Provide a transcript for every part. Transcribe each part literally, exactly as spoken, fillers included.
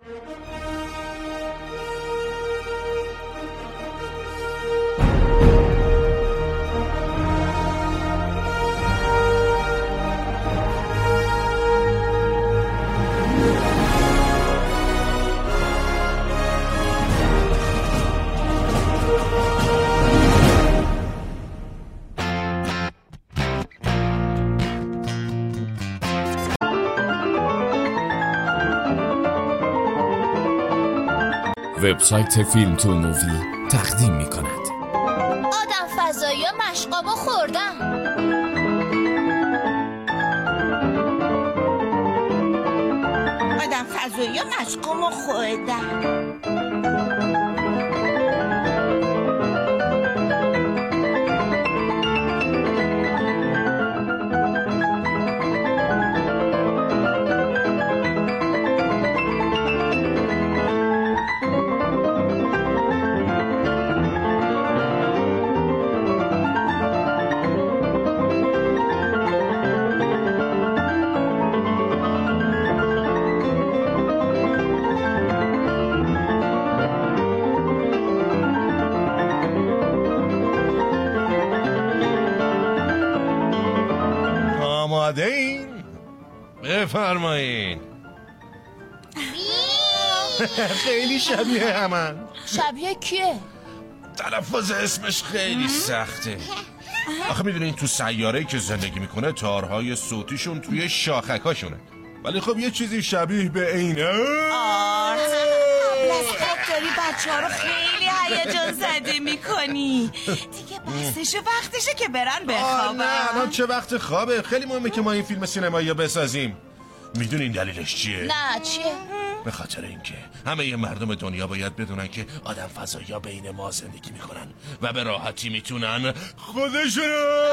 وبسایت فیلم تو مووی تقدیم می کند. آدم فضایی ها مشقابو خوردن. آدم فضایی ها مشقابو خوردن. آماده این؟ بفرمایین. خیلی شبیه همن. شبیه کیه؟ تلفظ اسمش خیلی سخته. آخه میدونین تو سیاره‌ای که زندگی میکنه تارهای صوتیشون توی شاخکاشونه، ولی خب یه چیزی شبیه به اینه. آره داری بچه ها رو خیلی هیجان زده میکنی. دیگه بسشه وقتشه که برن بخوابن. نه الان چه وقت خوابه؟ خیلی مهمه که ما این فیلم سینمایی رو بسازیم. میدونین دلیلش چیه؟ نه چیه؟ به خاطر اینکه همه ی مردم دنیا باید بدونن که آدم فضایی ها بین ما زندگی میکنن و به راحتی میتونن خودشونو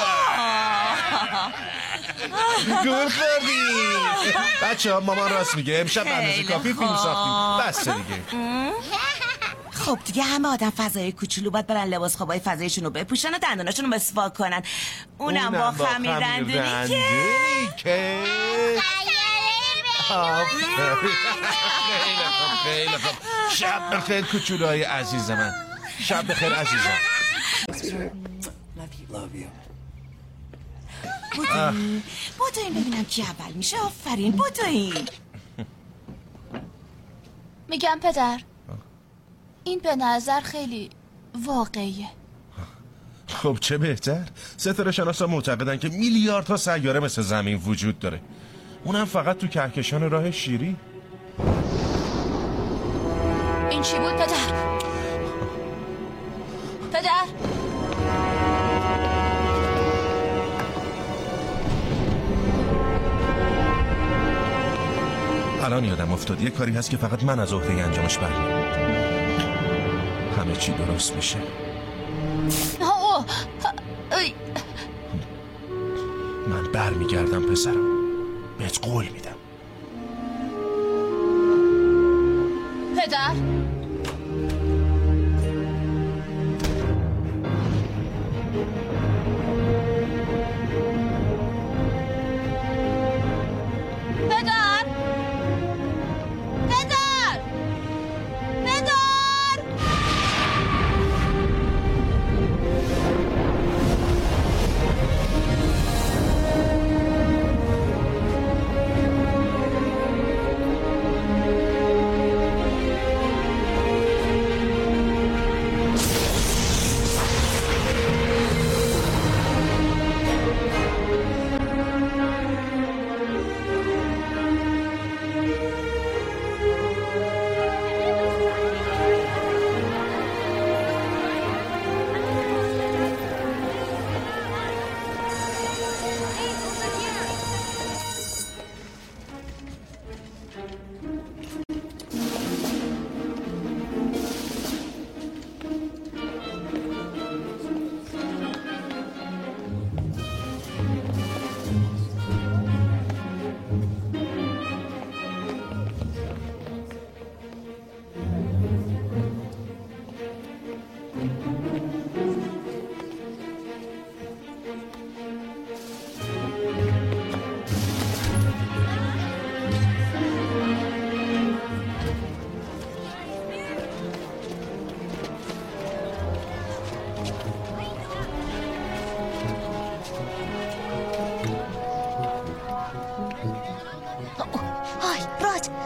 گول خوردی. بچه ها مامان راست میگه، امشب برنامه کافی فیلم ساختیم. بس دیگه. خب دیگه همه آدم فضایی کوچولو باید برن لباس خوابای فضاییشون رو بپوشن و دندوناشون رو مسواک کنن. اونم با خمیر دندونی که خیلی خوب خیلی خوب. شب بخیر کوچولوهای عزیز من. شب بخیر عزیزم. بودین بودین ببینم کی اول میشه. آفرین بودین. میگم پدر این به نظر خیلی واقعیه. خب چه بهتر. ستاره شناسا معتقدن که میلیاردها سیاره مثل زمین وجود داره، اونم فقط تو کهکشان راه شیری. این چی بود پدر؟ پدر الان یادم افتاد یه کاری هست که فقط من از عهده انجامش برمیام. همه چی درست میشه. آه. من برمیگردم پسرم، بهت قول میدم. پدر پدر پدر پدر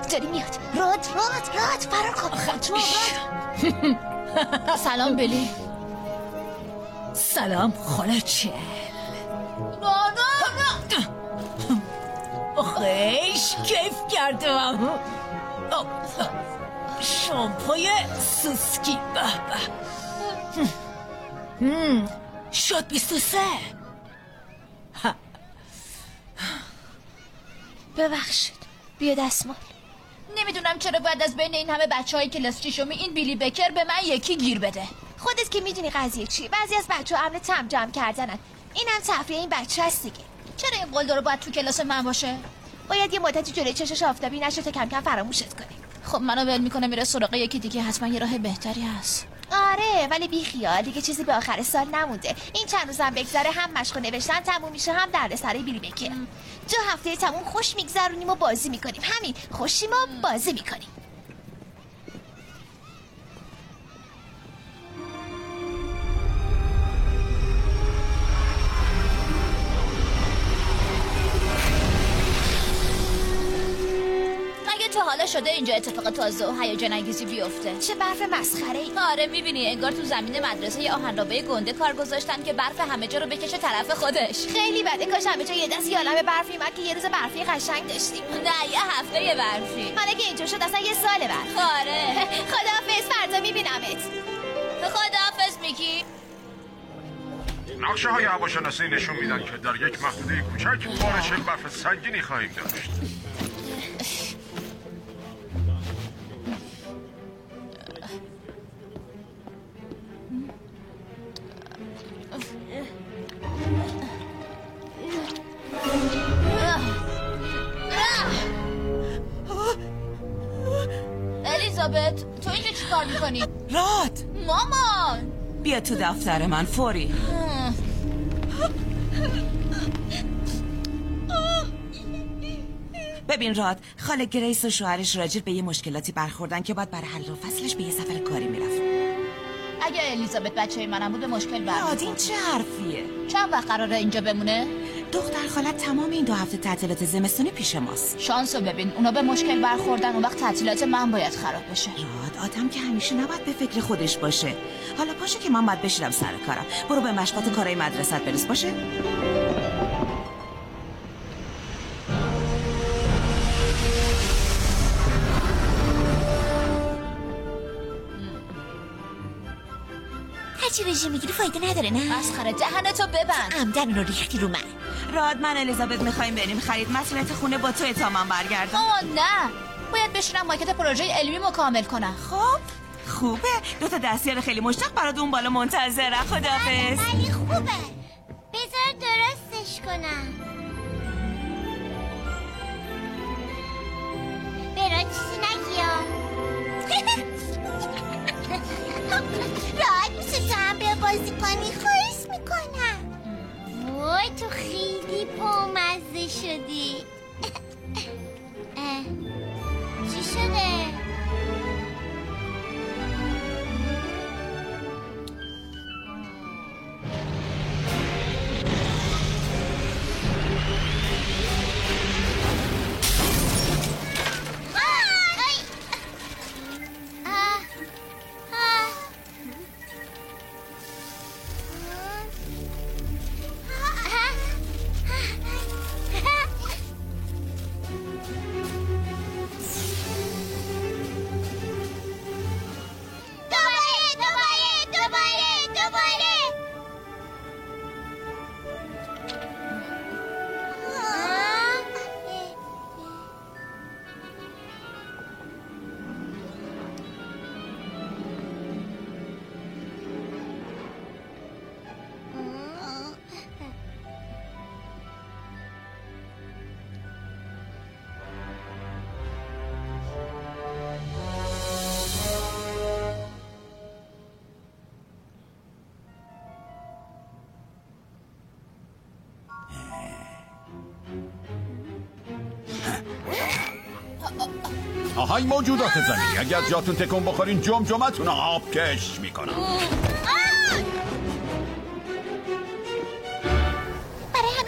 داری میاد. راد راد راد فرار کن. راد. سلام بلی. سلام خاله چل. نه نه نه. خیش کیف کردم. شامپوی سوسکی. به به. شد بیست و سه. ببخشید بیا دستمال. نمیدونم چرا باید از بین این همه بچه های کلاس ششمی این بیلی بکر به من یکی گیر بده. خودت که میدونی قضیه چی. بعضی از بچه ها عمل تم جمع کردنن. این هم تفریح این بچه هست دیگه. چرا این قلدرو باید تو کلاس من باشه؟ باید یه مدتی جلوی چشش آفتابی نشه تا کم کم فراموشت کنی. خب منو ول میکنه میره سراغ یکی دیگه. حتما یه راه بهتری هست. آره ولی بی خیال دیگه چیزی به آخر سال نمونده. این چند روزم بگذره هم مشق نوشتن تموم میشه هم دردسرای بیلی بکر. دو هفته تموم خوش میگذرونیم و بازی میکنیم. همین خوشیم و بازی میکنیم. تو حالا شده اینجا اتفاق تازه و هیجان انگیزی بیفته. چه برف مسخره ای. آره میبینی انگار تو زمین مدرسه یه آهنربه گنده کار گذاشتن که برف همه جا رو بکشه طرف خودش. خیلی بده. کاش همه جا یه دست یه عالمه برفی اومد که یه روز برفی قشنگ داشتیم. نه یه هفته یه برفی. حالا که اینجا شد اصلا یه سال برف. آره. خداحافظ فردا میبینمت. خداحافظ میکی. نقشه های هواشناسی نشون میدن که در یک محدوده کوچک بارش برف سنگینی خواهیم داشت. الیزابت تو اینجا چی کار میکنی؟ راد مامان بیا تو دفتر من فوری. ببین راد، خاله گریس و شوهرش راجع به یه مشکلاتی برخوردن که باید برای حل و فصلش به یه سفر کاری میرفت. اگه الیزابت بچه منم بود مشکل برخورد. راد این چه حرفیه؟ چند وقت قراره اینجا بمونه؟ دختر خالت تمام این دو هفته تعطیلات زمستونی پیش ماست. شانسو ببین اونا به مشکل برخوردن اون وقت تعطیلات من باید خراب بشه. راد آدم که همیشه نباید به فکر خودش باشه. حالا پاشو که من باید بشیرم سر کارم. برو به مشقات کارهای مدرسه برس باشه. هرچی رژیم میگیری فایده نداره نه؟ مسخره دهنتو ببند. عمدن رو ریختی رو من. راد من الیزابت میخوایم بریم خرید مسئولیت خونه با تو تا من برگردم. آه نه باید بشینم ماکت پروژه علمی مکمل کنم. خب خوبه دو تا دستیار خیلی مشتاق برات اون بالا منتظرم. خداحافظ. ولی خوبه بذار درستش کنم. برای چیزی نگیم. راد میشه تو هم بیا بازی کنی خواهش میکنم. وای تو خیلی بامزه شدی. چی شده؟ آهای موجودات زمینی اگه از جاتون تکون بخورین جمجمتون آب کش میکنم. برای همین بعد از اینکه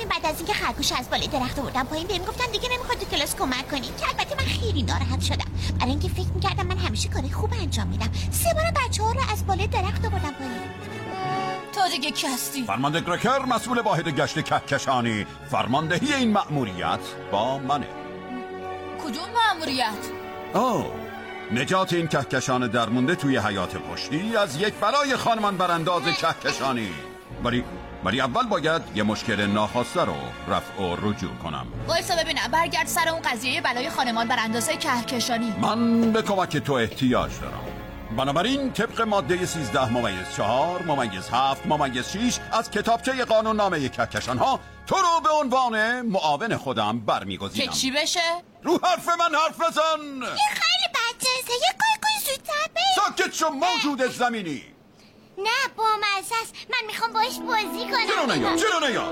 که خرگوش از بالای درخت آوردم پایین بهم گفتن دیگه نمیخواد تو کلاس کمک کنی که البته من خیلی ناراحت شدم برای اینکه فکر میکردم من همیشه کار خوب انجام میدم. سه بار بچه‌ها رو از بالای درخت آوردم پایین. تو دیگه کی هستی؟ فرمانده گرکر مسئول واحد گشت کهکشانی. فرماندهی این مأموریت با منه. کدوم مأموریت؟ اوه نجات این کهکشان درمونده توی حیات پشتی از یک بلای خانمان برانداز کهکشانی. ولی ولی اول باید یه مشکل ناخواسته رو رفع و رجوع کنم. وایسا ببینم، برگرد سر اون قضیه بلای خانمان برانداز کهکشانی. من به کمک تو احتیاج دارم. بنابراین طبق ماده سیزده ممیز چهار ممیز هفت ممیز شیش از کتابچه قانون نامه کهکشان ها تو رو به عنوان معاون خودم برمیگزینم. که چی بشه؟ رو حرف من حرف بزن. این خیلی بدجنسه. یه قایقای زودتر بریم. ساکت شو موجود زمینی. نه با مزه است. من میخوام باش بازی کنم. چرا نیا چرا نیا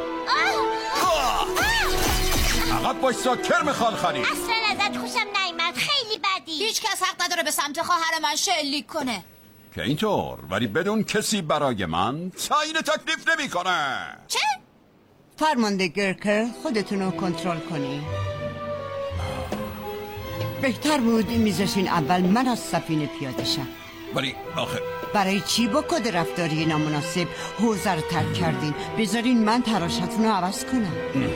فقط بایستا کرم خالخالی. اصلا ازت خوشم نیامد. خیلی بدی. هیچ کس حق نداره به سمت خواهر من شلیک کنه. که اینطور ولی بدون کسی برای من تعیین تکلیف نمی کنه. چه؟ فرمانده گرکر خودتون رو کنترل کنی. بهتر بود میذاشین اول من از سفینه پیاده شم. ولی آخه برای چی با کد رفتاری نامناسب حوزه رو ترک کردین؟ بذارین من تراشتون رو عوض کنم.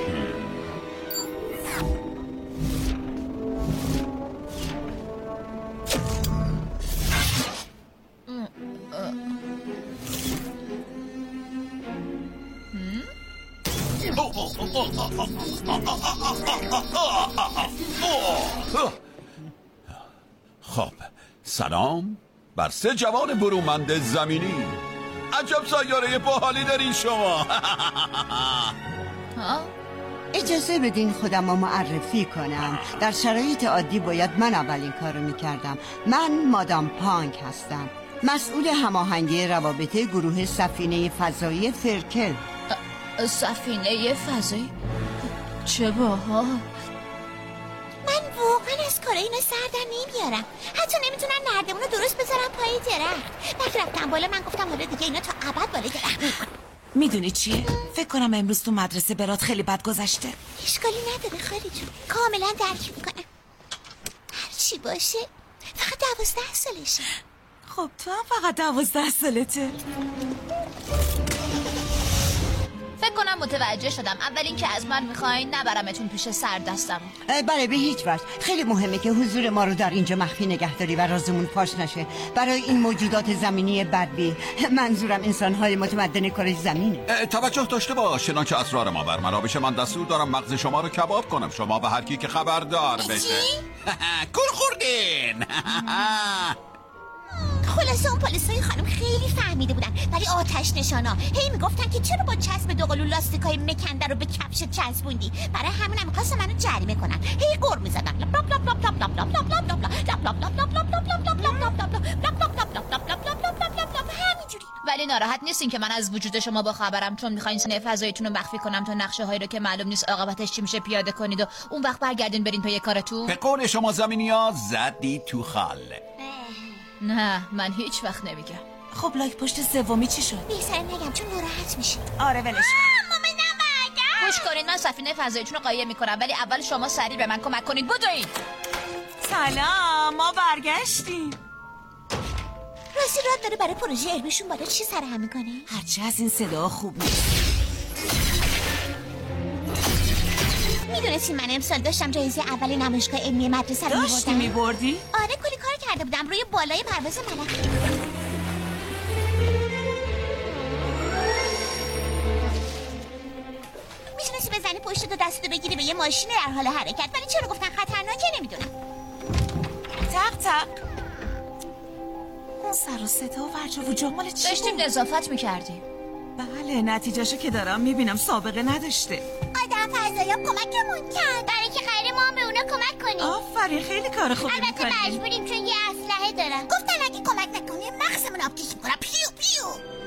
خب سلام بر سه جوان برومند زمینی. عجب سیاره باحالی دارین شما. اجازه بدین خودم رو معرفی کنم. در شرایط عادی باید من اولین کار رو میکردم. من مادام پانک هستم، مسئول هماهنگی روابط گروه سفینه فضایی فرکل. سفینه فضایی؟ چه باحال. من واقعا از کار اینا سر در نمیارم. حتی نمیتونن نردمون رو درست بذارم پای درخت. وقتی رفتم بالا من گفتم حالا دیگه اینا تا ابد بالای درخت میمونن. میدونی چیه؟ فکر کنم امروز تو مدرسه برات خیلی بد گذشته. اشکالی نداره خالی جون، کاملا درک میکنم. هر چی باشه فقط دوازده سالشه. خب تو هم فقط دوازده سالته. فکر کنم متوجه شدم. اول این که از من میخواین نبرمتون پیش سردستم. بله به هیچ وجه. خیلی مهمه که حضور ما رو در اینجا مخفی نگهداری و رازمون فاش نشه. برای این موجودات زمینی بدبی، منظورم انسان‌های متمدن کره زمینه. توجه داشته باش، چنانچه اسرار ما برملا بشه من دستور دارم مغز شما رو کباب کنم. شما به هر کی که خبردار بشه. گل خوردین. خلاصه اون پلیسای خانم خیلی فهمیده بودن، ولی آتش نشانا هی میگفتن که چرا با چسب دوقلو لاستیکای مکنده رو به کفش چسبوندی. برای همونم می‌خواستن منو جریمه کنن. هی قر می‌زدن. ولی ناراحت نیستین که من از وجود شما با خبرم، چون میخواین سنه فضاییتون رو مخفی کنم تا نقشه هایی رو که معلوم نیست عاقبتش چی میشه پیاده کنید و اون وقت برگردین برین پی کارتون. به قول شما زمینی‌ها زدی تو خال. نه من هیچ وقت نمیگم. خب لایک پشت سومی چی شد؟ بی‌سر نگم چون ناراحت میشه. آره ولش کن. مامانم برگرد. گوش کنین، من سفینه فضاییتون رو قایم میکنم، ولی اول شما سریع به من کمک کنید. بدوین. سلام، ما برگشتیم. راستی راد داره برای پروژه علمیشون بالا چی سرهم میکنه؟ هرچی از این صدا خوب نیست. میدونستی من امسال داشتم جایزه اول نمایشگاه علمی مدرسه رو میبردم؟ داشتی میبردی؟ آره کلی کار کرده بودم روی بالای پرواز ملخ. میتونستی بزنی پشت و دستتو بگیری به یه ماشین در حال حرکت، ولی چرا گفتن خطرناکه نمیدونم. تق تق. اون سر و صدا و ورج و وجود مال چی؟ داشتیم نظافت میکردیم. بله نتیجهشو که دارم میبینم سابقه نداشته. آدم فضایی کمکمون کرد برای که قراره ما به اونا کمک کنیم. آفرین خیلی کار خوبی البته میکنیم. مجبوریم چون یه اسلحه دارن. گفتن اگه کمک نکنیم مغزمون آبکش میکنن. پیو پیو.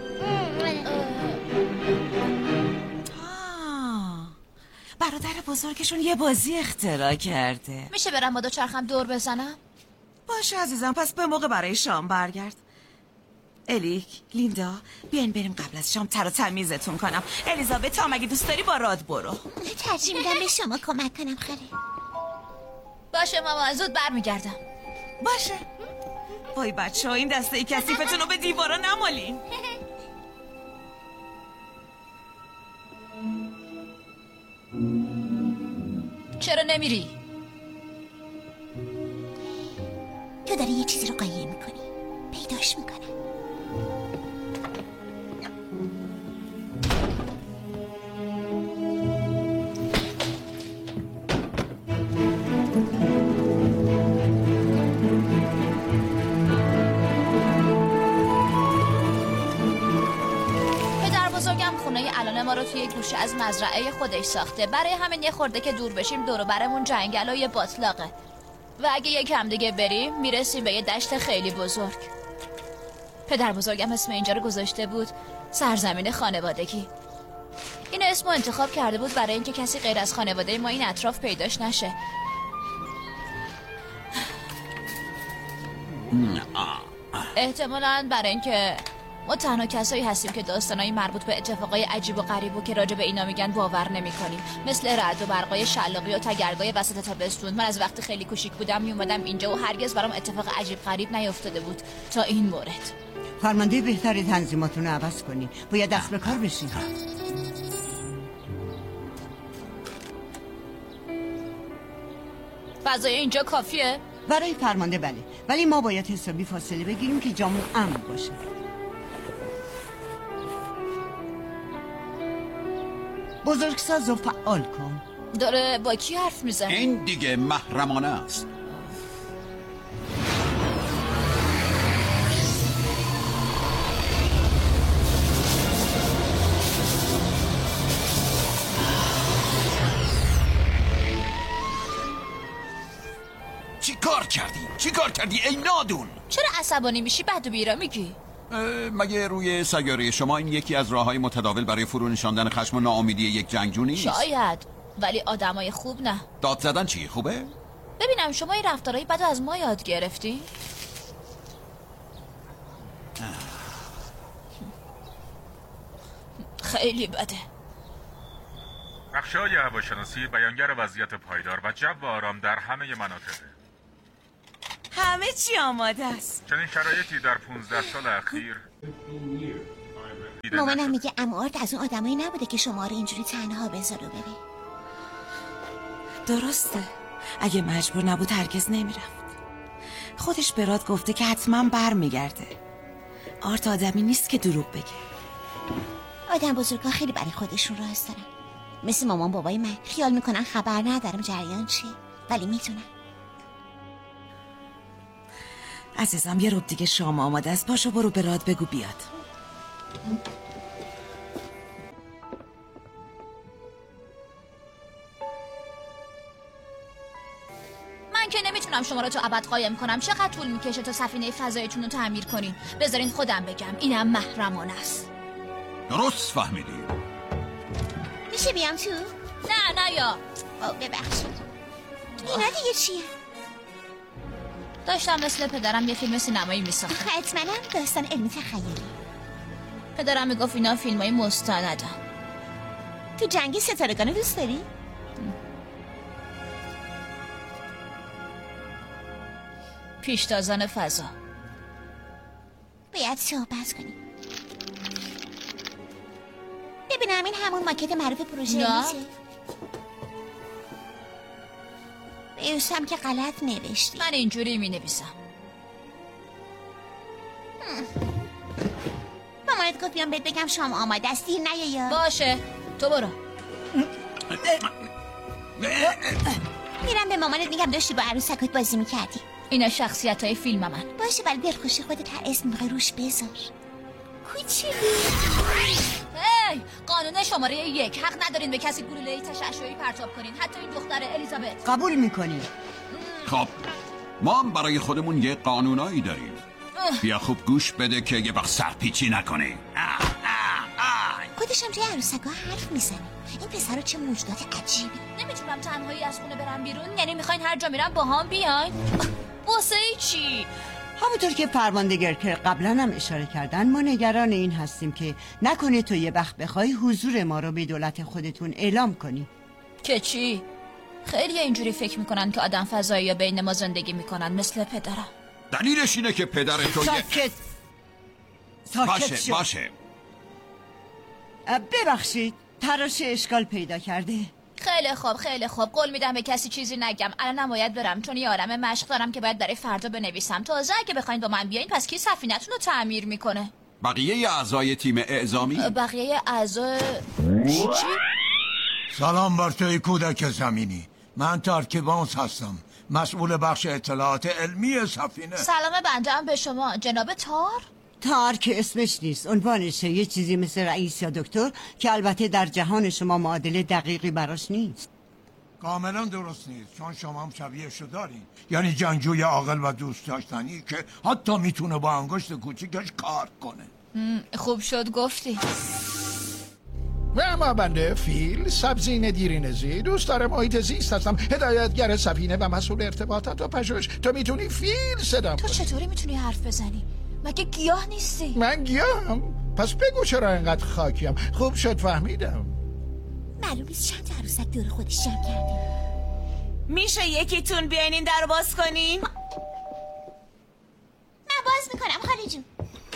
آه. برادر بزرگشون یه بازی اختراع کرده. میشه برم با دو چرخم دور بزنم؟ باشه عزیزم، پس به موقع برای شام برگرد. الیک، لیندا، بیاین بریم قبل از شام تر و تمیزتون کنم. الیزابت هم اگه دوست داری با راد برو. ترجیح میدم به شما کمک کنم خاله. باشه مامان، زود برمیگردم. باشه. وای بچه ها، این دسته کثیفتون رو به دیوارا نمالین. چرا نمیری؟ تو داری یه چیزی رو قایم میکنی. پیداش میکنم. الان ما رو توی یک گوشه از مزرعه خودش ساخته. برای همین یه خورده که دور بشیم دور و برمون جنگل و یه باطلاقه و اگه یکم دیگه بریم میرسیم به یه دشت خیلی بزرگ. پدر بزرگم اسم اینجا رو گذاشته بود سرزمین خانوادگی. این اسمو انتخاب کرده بود برای اینکه کسی غیر از خانواده ما این اطراف پیداش نشه. احتمالاً برای اینکه ما تنها کسایی هستیم که داستانایی مربوط به اتفاقای عجیب و غریب و که راجع به اینا میگن باور نمی‌کنیم. مثل رعد و برقای شلاقی و تگرگای وسط تابستون. من از وقتی خیلی کوچیک بودم میومدم اینجا و هرگز برام اتفاق عجیب غریب نیفتاده بود تا این مورد. فرمانده بهتری تنظیماتون رو عوض کنین. باید دست به کار بشین. فضای اینجا کافیه؟ برای فرمانده بله، ولی ما باید حسابی فاصله بگیریم که جامون امن باشه. بزرگساز و فعال کن. داره با کی حرف میزنه؟ این دیگه محرمانه است. چی کار کردی؟ چی کار کردی ای نادون؟ چرا عصبانی میشی بعد و بیرا میگی؟ مگه روی سیاره شما این یکی از راههای متداول برای فرو نشاندن خشم و ناامیدی یک جنگجو نیست؟ شاید، ولی آدمای خوب نه. داد زدن چی خوبه؟ ببینم شما این رفتارهای بدو از ما یاد گرفتی؟ خیلی بده. نقشه‌های هواشناسی بیانگر وضعیت پایدار و جو آرام در همه مناطق. همه چی آماده است. چنین شرایطی در پونزده سال اخیر مامانم میگه عمو آرد از اون آدمایی نبوده که شما رو اینجوری تنها بذاره بره. درسته. اگه مجبور نبود هرگز نمیرفت. خودش به راد گفته که حتما بر میگرده. آرد آدمی نیست که دروغ بگه. آدم بزرگا خیلی برای خودشون راز دارن. مثل مامان بابای من خیال میکنن خبر ندارم جریان چیه، ولی میتونم. عزیزم یه رب دیگه شام آماده است. پاشو برو به راد بگو بیاد. من که نمیتونم شما رو تو ابد قایم کنم. چقدر طول میکشه تا سفینه فضایتون رو تعمیر کنین؟ بذارین خودم بگم. اینم محرمانه است. درست فهمیدی. میشه بیام تو؟ نه نه یا او ببخشید. اینا دیگه چیه؟ داشتم مثل پدرم یه فیلم سینمایی میساختم. حتما داستان علمی تخیلی. پدرم میگفت اینا فیلمای مستندن. تو جنگ ستارگان دوست داری؟ پیشتازان فضا. باید صحبت کنیم. ببینم این همون ماکت معروف پروژه میشه. بیوشم که غلط نوشتی. من اینجوری می نویسم. مامانت گفت بیام بهت بگم شام آماده است. دیر نیا یا باشه تو برو. میرم به مامانت میگم داشتی با عروسکت بازی میکردی. اینا شخصیت های فیلم من. باشه ولی دلخوشی خودت هر اسم میخوای روش بذار. کوچیلی. هی قانون شماره یک. حق ندارین به کسی گلوله تشعشعی پرتاب کنین، حتی این دختر الیزابت. قبول میکنیم. خب ما هم برای خودمون یه قانونایی داریم. بیا خوب گوش بده که یه وقت سرپیچی نکنه. خودشم توی عروسکا حرف میزنه. این پسر چه موجودات عجیبی. نمیتونم تنهایی از خونه برم بیرون. یعنی میخواین هر جا میرم با هم بیاین؟ واسه چی؟ همونطور که فرماندگر که قبلا هم اشاره کردن، ما نگران این هستیم که نکنه تو یه وقت بخوای حضور ما رو به دولت خودتون اعلام کنی. که چی؟ خیلی اینجوری فکر میکنن که آدم فضایی یا بین ما زندگی میکنن مثل پدرم. دلیلش اینه که پدر تو ساکت ساکت باشه شو. باشه ببخشید، تراش اشکال پیدا کرده. خیلی خوب خیلی خوب، قول میدم به کسی چیزی نگم. الانم باید برم چون یه عالمه مشق دارم که باید برای فردا بنویسم. تازه اگه بخواین با من بیاین پس کی سفینه‌تون رو تعمیر میکنه؟ بقیه اعضای تیم اعزامی؟ بقیه اعضای چی؟ سلام بر توی کودک زمینی. من تارکیبانس هستم، مسئول بخش اطلاعات علمی سفینه. سلام بنده هم به شما جناب تار. تار که اسمش نیست، عنوانشه. یه چیزی مثل رئیس یا دکتر که البته در جهان شما معادل دقیقی براش نیست. کاملا درست نیست، چون شما هم شبیهشو دارین. یعنی جنگجوی عاقل و دوست داشتنی که حتی میتونه با انگشت کوچیکش کار کنه. خوب شد گفتی. و اما بنده فیل سبزین دیرینزی، دوست دارم محیط زیست هستم، هدایتگر سفینه و مسئول ارتباطات و پژوهش. تو میتونی فیل صدام تو کنی. چطوری میتونی حرف بزنی؟ مگه گیاه نیستی؟ من گیاهم؟ پس بگو چرا اینقدر خاکیم. خوب شد فهمیدم. معلوم نیست چند عروسک دور خودش جمع کردیم. میشه یکیتون بیاین این در رو باز کنین؟ من باز میکنم خاله جون.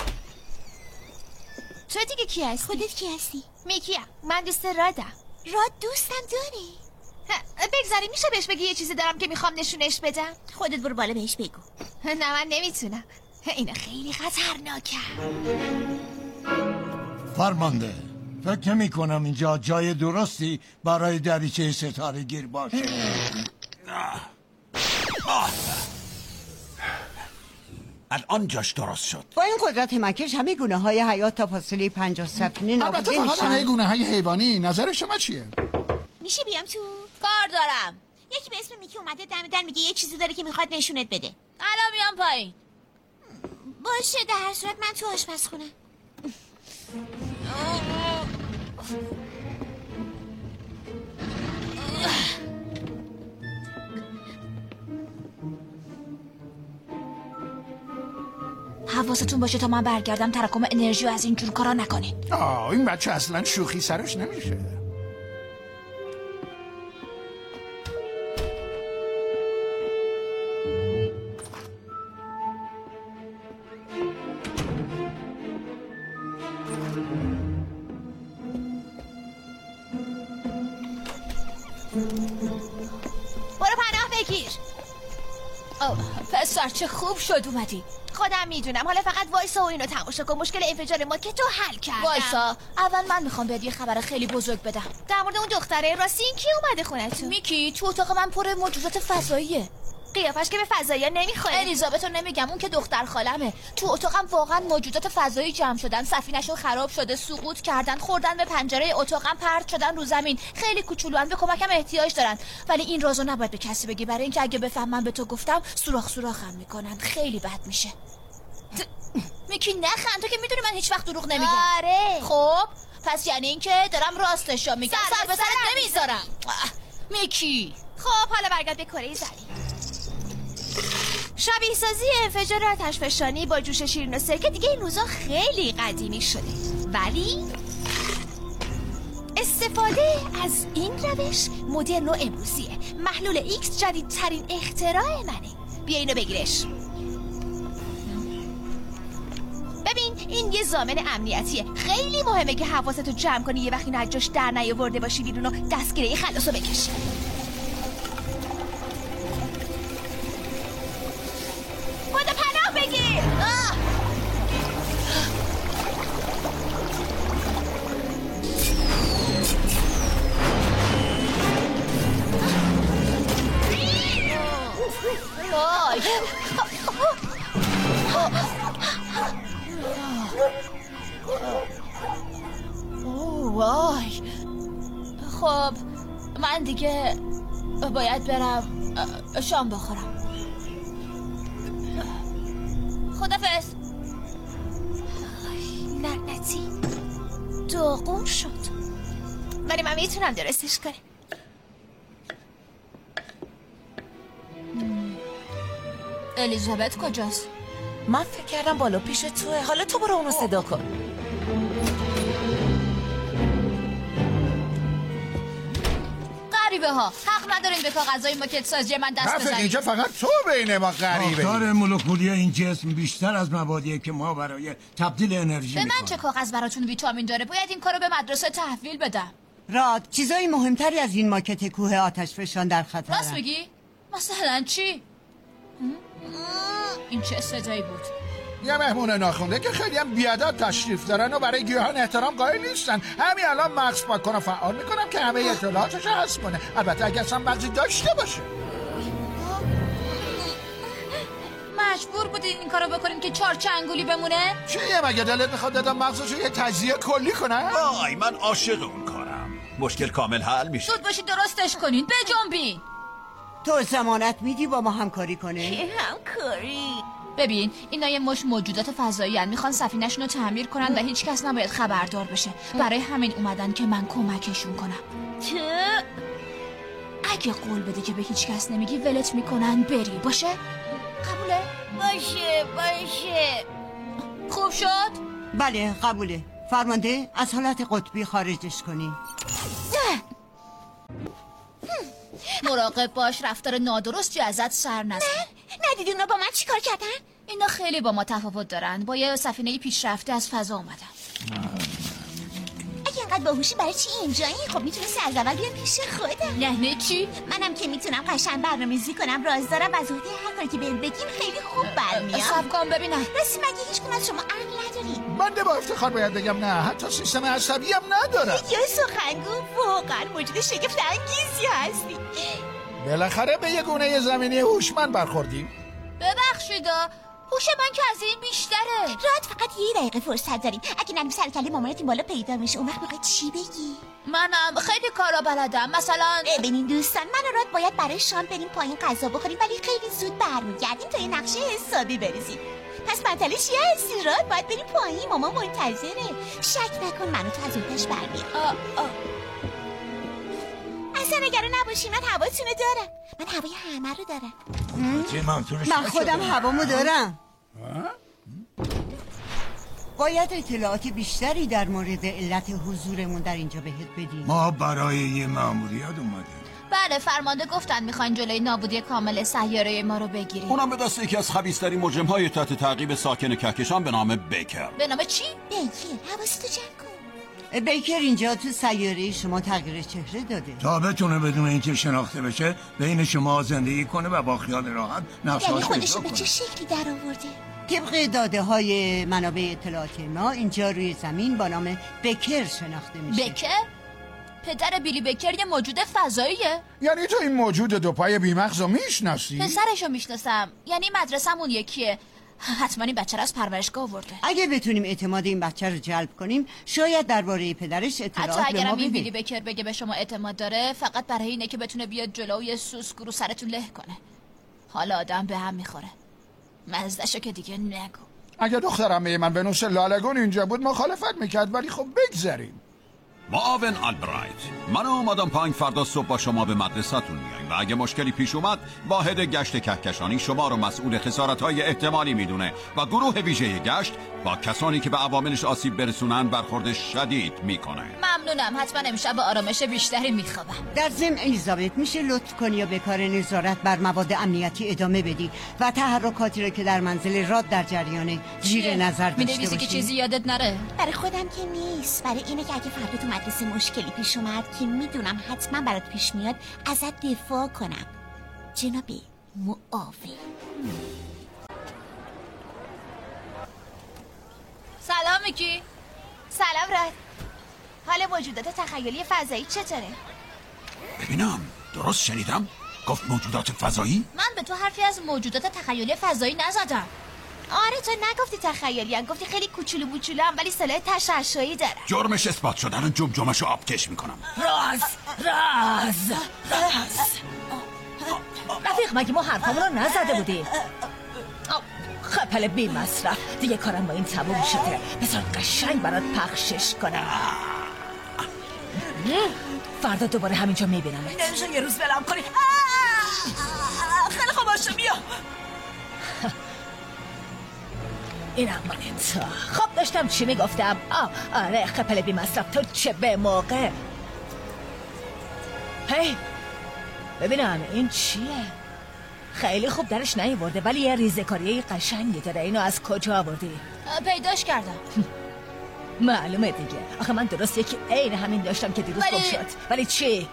تو دیگه کی هستی؟ خودت کی هستی؟ میکیم، من دوست رادم. راد دوستم داری؟ بگذاری میشه بهش بگی یه چیزی دارم که میخوام نشونش بدم؟ خودت برو بالا بهش بگو. نه من نمیتونم، اینا خیلی خطرناکه. فرمانده، فکر نمی کنم اینجا جای درستی برای دریچه ستاره گیر باشه. الان جاش درست شد. با این قدرت مکش همه گونه های حیات تا فاصله پنجاه سفینه البته نابوده تا حالا همه میشن. گونه های حیوانی. نظر شما چیه؟ میشه بیام تو؟ کار دارم. یکی به اسم میکی اومده دم در میگه یه چیزی داره که میخواد نشونت بده. الان میام پایین. باشه، در هر صورت من تو آشپزخونه. حواستون باشه تا من برگردم تراکم انرژی رو از این جور کارا نکنین. آه این بچه اصلا شوخی سرش نمیشه. برو پناه بگیر. اوه پسر چه خوب شد اومدی. خودم میدونم، حالا فقط وایسا و اینو تماشا کن. مشکل انفجار ما که تو حل کردم. وایسا، اول من میخوام بهت یه خبر خیلی بزرگ بدم در مورد اون دختره. راستی این کی اومده خونتون؟ میکی، تو اتاق من پر موجودات فضاییه. قیافش که به فضایی نمیخوره. الیزابت رو نمیگم، اون که دختر خالمه. تو اتاقم واقعا موجودات فضایی جمع شدن. سفینه‌شون خراب شده، سقوط کردن، خوردن به پنجره اتاقم، پرت شدن رو زمین. خیلی کوچولوان، به کمکم احتیاج دارن. ولی این رازو نباید به کسی بگی، برای اینکه اگه بفهمم به تو گفتم سوراخ سوراخم میکنن. خیلی بد میشه. میکی نخند، تو که میدونی من هیچ وقت دروغ نمیگم. آره. خب پس یعنی اینکه دارم راستشو میگم. سر به سرت نمیذارم. میکی خب حالا برگرد به کره زمین. شبیه سازی انفجار آتش فشانی با جوش شیرین و سرکه دیگه این روزا خیلی قدیمی شده، ولی استفاده از این روش مدرن و امروزیه. محلول ایکس جدیدترین اختراع منه. بیا اینو بگیرش. ببین این یه ضامن امنیتیه. خیلی مهمه که حواستو جمع کنی یه وقتی نجاش در نیاورده باشی بیرون و دستگیره خلاصو بکش. خدا پناه بگیر. آه. وای. اوه وای. خب من دیگه باید برم شام بخورم. خدافظ. لعنتی داغون شد، ولی من میتونم درستش کنم. الیزابت کجاست؟ من فکر کردم بالا پیش توه. حالا تو برو اونو صدا کن. غریبه ها حق ندارین به کاغذهای ماکت سازی من دست بزنید. اینجا فقط تو بین ما غریبه. ساختار مولکولی این جسم بیشتر از مبادیه که ما برای تبدیل انرژی به من میکنیم. چه کاغذ براتون ویتامین داره؟ باید این کارو به مدرسه تحویل بدم. راد، چیزای مهمتری از این ماکت کوه آتش فشان در خطر. راست میگی؟ مثلا چی؟ این چه صدایی بود؟ یه مهمون ناخونده که خیلی هم بیادب تشریف دارن و برای گیاهان احترام قائل نیستن. همین الان مغز پاک کنم فعال میکنم که همه اطلاعاتش حذف کنه. البته اگر هم بعضی داشته باشه. مجبور بودین این کارو بکنین که چهار چنگولی بمونه؟ چیه مگه دلت میخواد دادم مغزشو یه تجزیه کلی کنم؟ وای من عاشق اون کارم. مشکل کامل حل میشه. زود باشید درستش کنین. بجنبین. تو ضمانت میدی با ما همکاری کنه؟ همکاری؟ ببین اینا یه مش موجودات فضایی هن. میخوان سفینه‌شون رو تعمیر کنن و هیچ کس نباید خبردار بشه. برای همین اومدن که من کمکشون کنم. تو اگه قول بده که به هیچ کس نمیگی ولت میکنن بری. باشه؟ قبوله؟ باشه باشه. خوب شد؟ بله قبوله. فرمانده از حالت قطبی خارجش کنی. مراقب باش رفتار نادرستی ازت سر نزنه. ندیدی اونا با من چیکار کردن؟ اینا خیلی با ما تفاوت دارن. با یه سفینه پیشرفته از فضا اومدن. اگه انقدر باهوشی برای چی اینجایی؟ خب میتونستی از اول بیان پیش خودم. یعنی چی؟ منم که میتونم قشنگ برنامه‌ریزی کنم، راز دارم و از عهده هر کاری که بهم بگین خیلی خوب برمیام. صبر کن ببینم. راستی مگه هیچ کدوم از شما عقل ندارین؟ من با افتخار باید بگم نه، حتی سیستم عصبی هم ندارم. یا سخنگو واقعا موجود شگفت انگیزی هستی. بالاخره به یه گونه زمینی هوشمند برخوردیم. ببخشیدا هوش من که از این بیشتره. راد فقط یه دقیقه فرصت داریم. اگه نریم سر کله مامانت این بالا پیدا میشه اون وقت میخوای چی بگی؟ منم خیلی کارا بلدم. مثلا ببینین دوستان، من و راد باید برای شام بریم پایین غذا بخوریم ولی خیلی زود برمیگردیم تا یه نقشه حسابی بریزیم. پس مسئله چیه هستی راد؟ باید بریم پایین، مامان منتظره. شک نکن منو تو از اونش برمیام. اصلا نگران نباشین، من هواتونو دارم. من هوای همه رو دارم. من خودم هوامو دارم. باید اطلاعات بیشتری در مورد علت حضورمون در اینجا بهت بدیم. ما برای یه مأموریت اومدیم. بله فرمانده گفتن میخواین جلوی نابودی کامل سیاره ما رو بگیریم. اونم به دست یکی از خبیث‌ترین مجرم‌های تحت تعقیب ساکن کهکشان به نام بیکر. به نام چی؟ بیکر. حواستو جمع کن. بیکر اینجا تو سیاره شما تغییر چهره داده. تا بتونه بدون اینکه شناخته بشه بین شما زندگی کنه و با خیال راحت نقشه‌اش یعنی رو خودشو اجرا به چه کنه. شکلی در آورده؟ طبق داده های منابع اطلاعات ما اینجا روی زمین با نام بیکر شناخته میشه. بیکر؟ پدر بیلی بیکر یه موجود فضاییه؟ یعنی تو این موجود دو پای بیمغز رو میشناسی؟ پسرشو میشناسم. یعنی مدرسمون یکیه. حتما این بچه رو از پرورشگاه آورده. اگه بتونیم اعتماد این بچه رو جلب کنیم شاید درباره پدرش اطلاعات حتی به ما اگرم این بده. بیلی بیکر بگه به شما اعتماد داره فقط برای اینه که بتونه بیاد جلو و یه سوسک رو سرتون له کنه. حالا آدم به هم میخوره. مزدشو که دیگه نگو. اگه دخترم من ونوس لالگون اینجا بود مخالفت میکرد، ولی خب بگذاریم. معاون آلبرایت، من و مادام پانگ فردا صبح با شما به مدرسه‌تون میاییم و اگه مشکلی پیش اومد واحد گشت کهکشانی شما رو مسئول خسارت‌های احتمالی میدونه و گروه ویژه گشت با کسانی که به عواملش آسیب برسونن برخورد شدید میکنه. ممنونم. حتما امشب با آرامش بیشتری میخوابم. در ضمن الیزابت میشه لطف کنی یا به کار نظارت بر مواد امنیتی ادامه بدی و تحرکاتی رو که در منزل راد در جریانه زیر نظر داشته باشی. می‌نویسی که چیزی یادت نره؟ برای خودم که نیست، برای اینه که اگه فردا تو مدرسه مشکلی پیش اومد که میدونم حتما برات پیش میاد ازت دفاع کنم. جناب معاون. سلام میکی. سلام راد. حال موجودات تخیلی فضایی چطوره؟ ببینم درست شنیدم؟ گفت موجودات فضایی؟ من به تو حرفی از موجودات تخیلی فضایی نزدم. آره تو نگفتی تخیلی هم گفتی خیلی کوچولو بوچولو هم ولی صلاح تشعشعی دارن. جرمش اثبات شدن جمجمشو آبکش میکنم. راز راز راز رفیق مگه ما حرفامون رو نزده بودیم؟ خپل بی مصرف دیگه کارم با این تموم شده. بذار قشنگ برات پخشش کنم. فردا دوباره همینجا میبینم. نمیشه یه روز بلم کنی. خیلی خوب باشه بیا. اینم مال تو. خب داشتم چی میگفتم؟ آه آره قپل بی مصرف تو چه به موقع. هی ببینم این چیه؟ خیلی خوب درش نیورده ولی یه ریزکاری قشنگی داره. اینو از کجا آوردی؟ پیداش کردم. معلومه دیگه. آخه من درست یکی عین همین داشتم که دیروز گم شد. ولی چی؟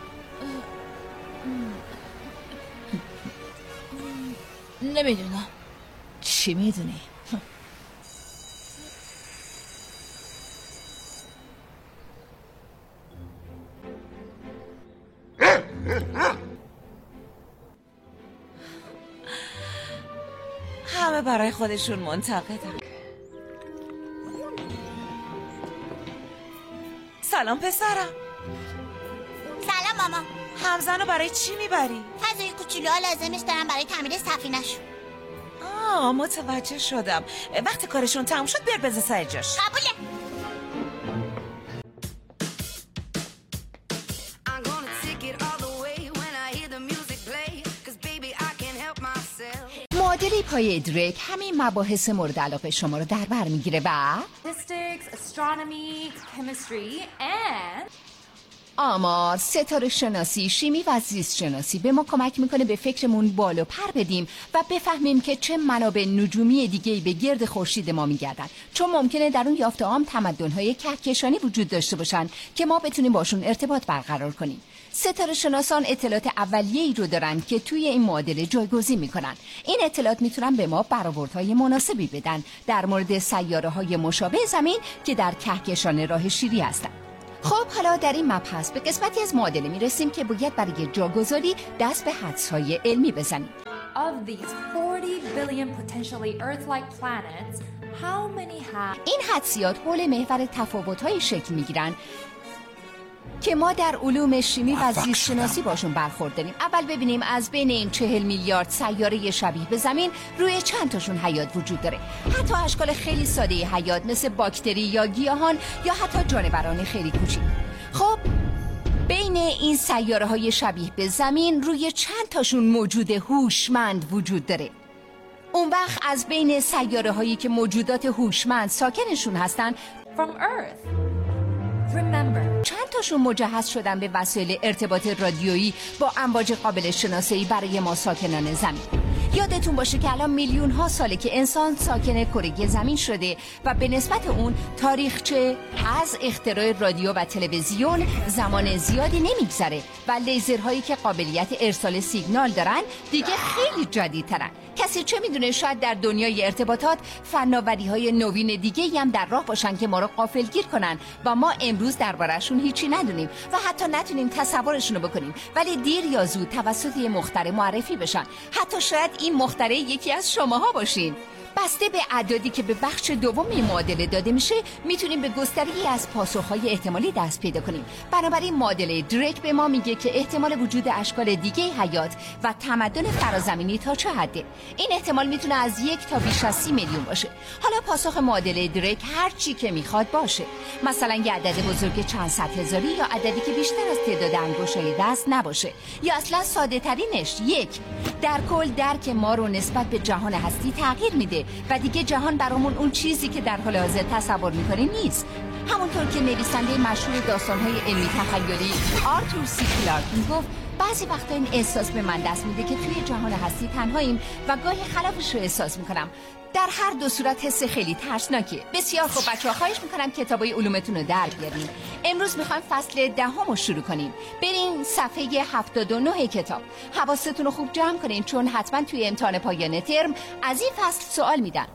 نمیدونم. چی میدونی؟ همه برای خودشون منتقدن. سلام پسرم. سلام ماما. همزنو برای چی میبری؟ فضای کوچولوها لازمش دارم برای تعمیر سفینه‌شون. آه متوجه شدم. وقتی کارشون تموم شد بیار بذار سر جاش. قبوله. معادله پایه دریک همین مباحث مورد علاقه شما رو در بر میگیره و Statistics, astronomy, chemistry and آمار، ستاره شناسی، شیمی و زیست شناسی به ما کمک میکنه به فکرمون بالو پر بدیم و بفهمیم که چه منابع نجومی دیگه‌ای به گرد خورشید ما میگردن، چون ممکنه در اون یافته هم تمدن‌های کهکشانی وجود داشته باشن که ما بتونیم باشون ارتباط برقرار کنیم. ستاره شناسان اطلاعات اولیه‌ای رو دارن که توی این معادله جایگزین میکنن. این اطلاعات میتونن به ما برآوردهای مناسبی بدن در مورد سیاره‌های مشابه زمین که در کهکشان راه شیری هستن. خب حالا در این مبحث به قسمتی از معادله میرسیم که باید برای جاگذاری دست به حدس‌های علمی بزنیم. Of these forty billion potentially Earth-like planets, how many have این حدسیات حول محور تفاوت‌های شکل میگیرن که ما در علوم شیمی و زیست شناسی باشون برخورد داریم. اول ببینیم از بین این چهل میلیارد سیاره شبیه به زمین روی چند تاشون حیات وجود داره. حتی اشکال خیلی ساده حیات مثل باکتری یا گیاهان یا حتی جانوران خیلی کوچیک. خب بین این سیاره های شبیه به زمین روی چند تاشون موجود هوشمند وجود داره. اون وقت از بین سیاره هایی که موجودات هوشمند ساکنشون هستن from Earth. Remember. چند تاشون مجهز شدن به وسایل ارتباط رادیویی با امواج قابل شناسایی برای ما ساکنان زمین. یادتون باشه که الان میلیون ها ساله که انسان ساکن کره زمین شده و به نسبت اون تاریخچه از اختراع رادیو و تلویزیون زمان زیادی نمیگذره و لیزرهایی که قابلیت ارسال سیگنال دارن دیگه خیلی جدیدترن. کسی چه میدونه شاید در دنیای ارتباطات فناوری‌های نوین دیگه‌ای هم در راه باشن که ما رو غافلگیر کنن و ما امروز درباره‌شون هیچی ندونیم و حتی نتونیم تصورشون رو بکنیم، ولی دیر یا زود توسط یه مخترع معرفی بشن. حتی شاید این مخترع یکی از شماها باشین. بسته به اعدادی که به بخش دوم این معادله داده میشه میتونیم به گستره‌ای از پاسخهای احتمالی دست پیدا کنیم. بنابراین معادله دریک به ما میگه که احتمال وجود اشکال دیگه حیات و تمدن فرازمینی تا چه حده. این احتمال میتونه از یک تا بیش از سی میلیون باشه. حالا پاسخ معادله دریک هر چی که میخواد باشه، مثلا یه عدد بزرگ چند صد هزاری یا عددی که بیشتر از تعداد انگشتای دست نباشه، یا اصلا ساده ترینش یک. در کل درک ما رو نسبت به جهان هستی تغییر میده و دیگه جهان برامون اون چیزی که در حال حاضر تصور میکنیم نیست. همونطور که نویسنده مشهور داستانهای علمی تخیلی آرتور سی کلارک میگفت، بعضی وقتا این احساس به من دست میده که توی جهان هستی تنهاییم و گاهی خلافش رو احساس میکنم. در هر دو صورت حس خیلی ترسناکه. بسیار خوب بچه‌ها، خواهش میکنم کتابای علومتون رو در بیارین. امروز میخوایم فصل دهم رو شروع کنیم. برین صفحه هفتاد و نه کتاب. حواستون رو خوب جمع کنین چون حتما توی امتحان پایان ترم از این فصل سوال میدن.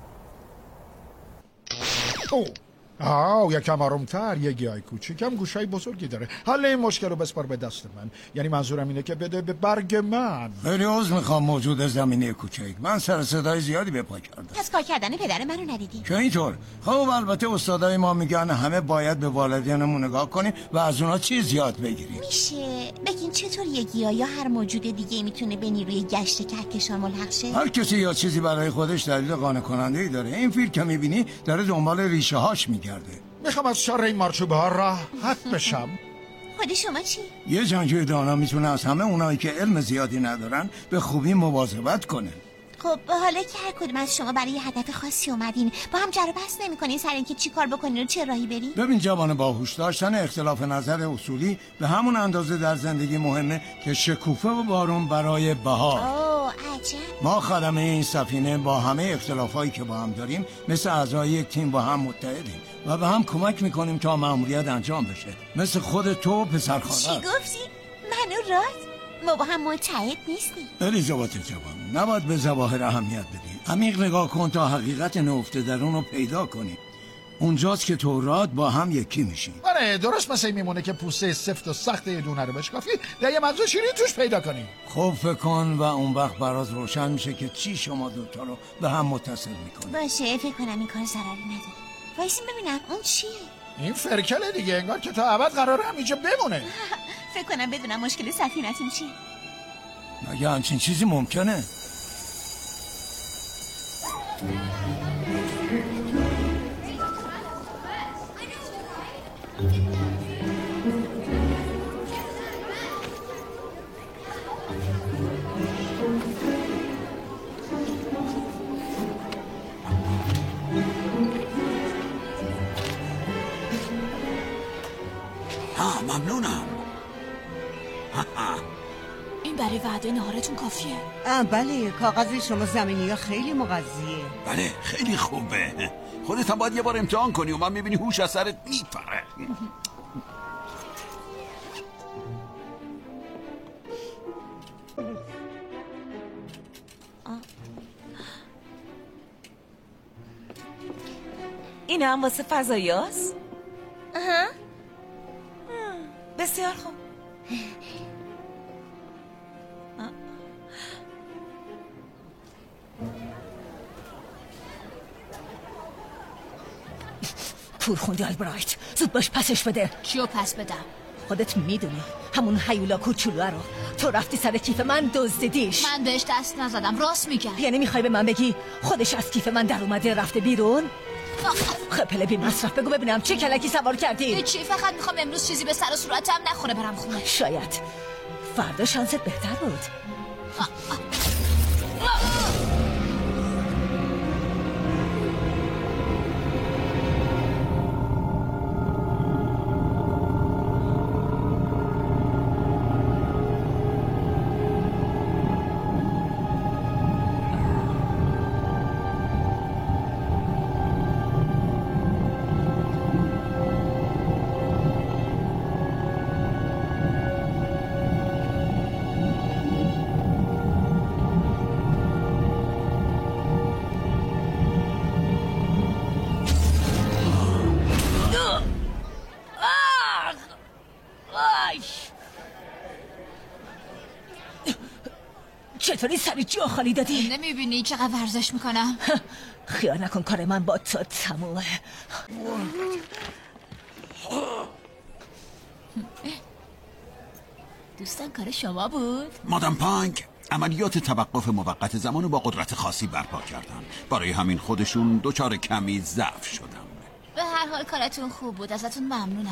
او آه یکم آرومتر. یه گیاه کوچیکم گوشای بزرگی داره. حل این مشکل رو بسپار به دست من. یعنی منظورم اینه که بده به برگ من. خیلی عذر میخوام موجود زمینه کوچیک. من سر صدای زیادی به پا کردم. پس کار کردن پدر منو ندیدی؟ که اینطور؟ خب البته استادای ما میگن همه باید به والدینمون نگاه کنیم و از اونا چیز یاد بگیریم. میشه بگین چطور یه گیاه یا هر موجود دیگه میتونه به نیروی گشت کهکشان ملحق شه؟ هر کسی یا چیزی برای خودش دلیل قانع کننده ای داره. این فیل که میبینی داره دنبال ریشه هاش میگرده. میخوام از شر این مارچوبه ها راحت بشم. خود شما چی؟ یه جنگجوی دانا میتونه از همه اونایی که علم زیادی ندارن به خوبی مواظبت کنه. خب حالا که هر کدوم از شما برای یه هدف خاصی اومدین با هم جر و بحث نمی‌کنین سر اینکه چی کار بکنین و چه راهی برین؟ ببین جوان باهوش، داشتن اختلاف نظر اصولی به همون اندازه در زندگی مهمه که شکوفه و بارون برای بهار. اوه عجب. ما خدمه این سفینه با همه اختلافایی که با هم داریم مثل اعضای یک تیم با هم متحدیم و به هم کمک میکنیم تا مأموریت انجام بشه، مثل خود تو و پسر خالت. چی گفتی؟ من و راد؟ ما با هم متحد نیستیم. الیزابت جوان، نباید به ظواهر اهمیت بدی. عمیق نگاه کن تا حقیقت نهفته در اون رو پیدا کنی. اونجاست که تو راد با هم یکی میشی. آره درست مثل میمونه که پوسته سفت و سخت یه دونه رو بشکافی در یه مغز شیرین توش پیدا کنی. خوب فکر کن و اون وقت برات روشن میشه که چی شما دوتا رو به هم متصل میکنه. باشه فکر کنم این کار ضرری نداره. وایسین ببینم اون چیه؟ این فرکله دیگه، انگار که تا ابد قراره همینجا بمونه. فکر کنم بدونم مشکل سفینتون چیه. مگه همچین چیزی ممکنه؟ ها ممنونم. این برای وعده نهارتون کافیه؟ بله کاغذ شما زمینی ها خیلی مغذیه. بله خیلی خوبه. خودت هم باید یه بار امتحان کنی و من میبینی هوش از سرت میپره. این هم واسه فضایی هست؟ آها. بسیار خوب. پور خوندی آلبرایت، زود باش پسش بده. چیو پس بدم؟ خودت میدونی همون هیولا کوچولو رو تو رفتی سر کیف من دزدیدیش. من بهش دست نزدم، راست میگم. یعنی میخوای به من بگی خودش از کیف من در اومده رفته بیرون؟ خپله بی مصرف بگو ببینم چه کلکی سوار کردی؟ چی؟ فقط میخوام امروز چیزی به سر و صورتم نخوره برم خونه. شاید فردا شانست بهتر بود. آه آه. چطوری سری جا خالی دادی؟ نمیبینی چقدر ورزش میکنم؟ خیال نکن کار من با تو تمومه. دوستان کار شما بود؟ مادام پانک عملیات توقف موقت زمان رو با قدرت خاصی برپا کردن. برای همین خودشون دچار کمی ضعف شدن. به هر حال کارتون خوب بود، ازتون ممنونم.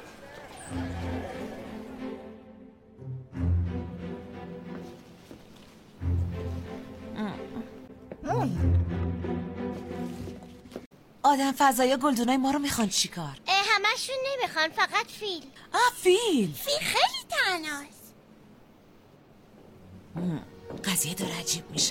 آدم فضایی گلدونای ما رو میخوان چیکار؟ همشون نمیخوان، فقط فیل. آه فیل فیل خیلی تنهاست. قضیه داره عجیب میشه.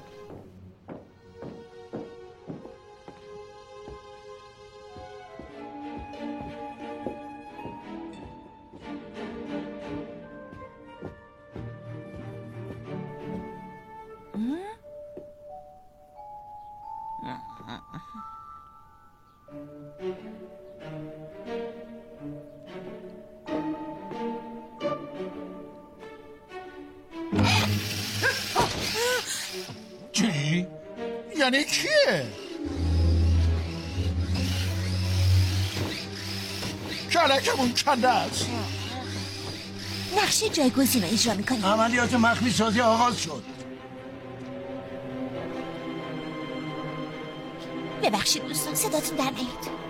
چی؟ یعنی کیه؟ کلکمون کنده است. نقشه جایگزین رو اجرا میکنیم. عملیات مخفی سازی آغاز شد. ببخشید دوستان صداتون در نیاد.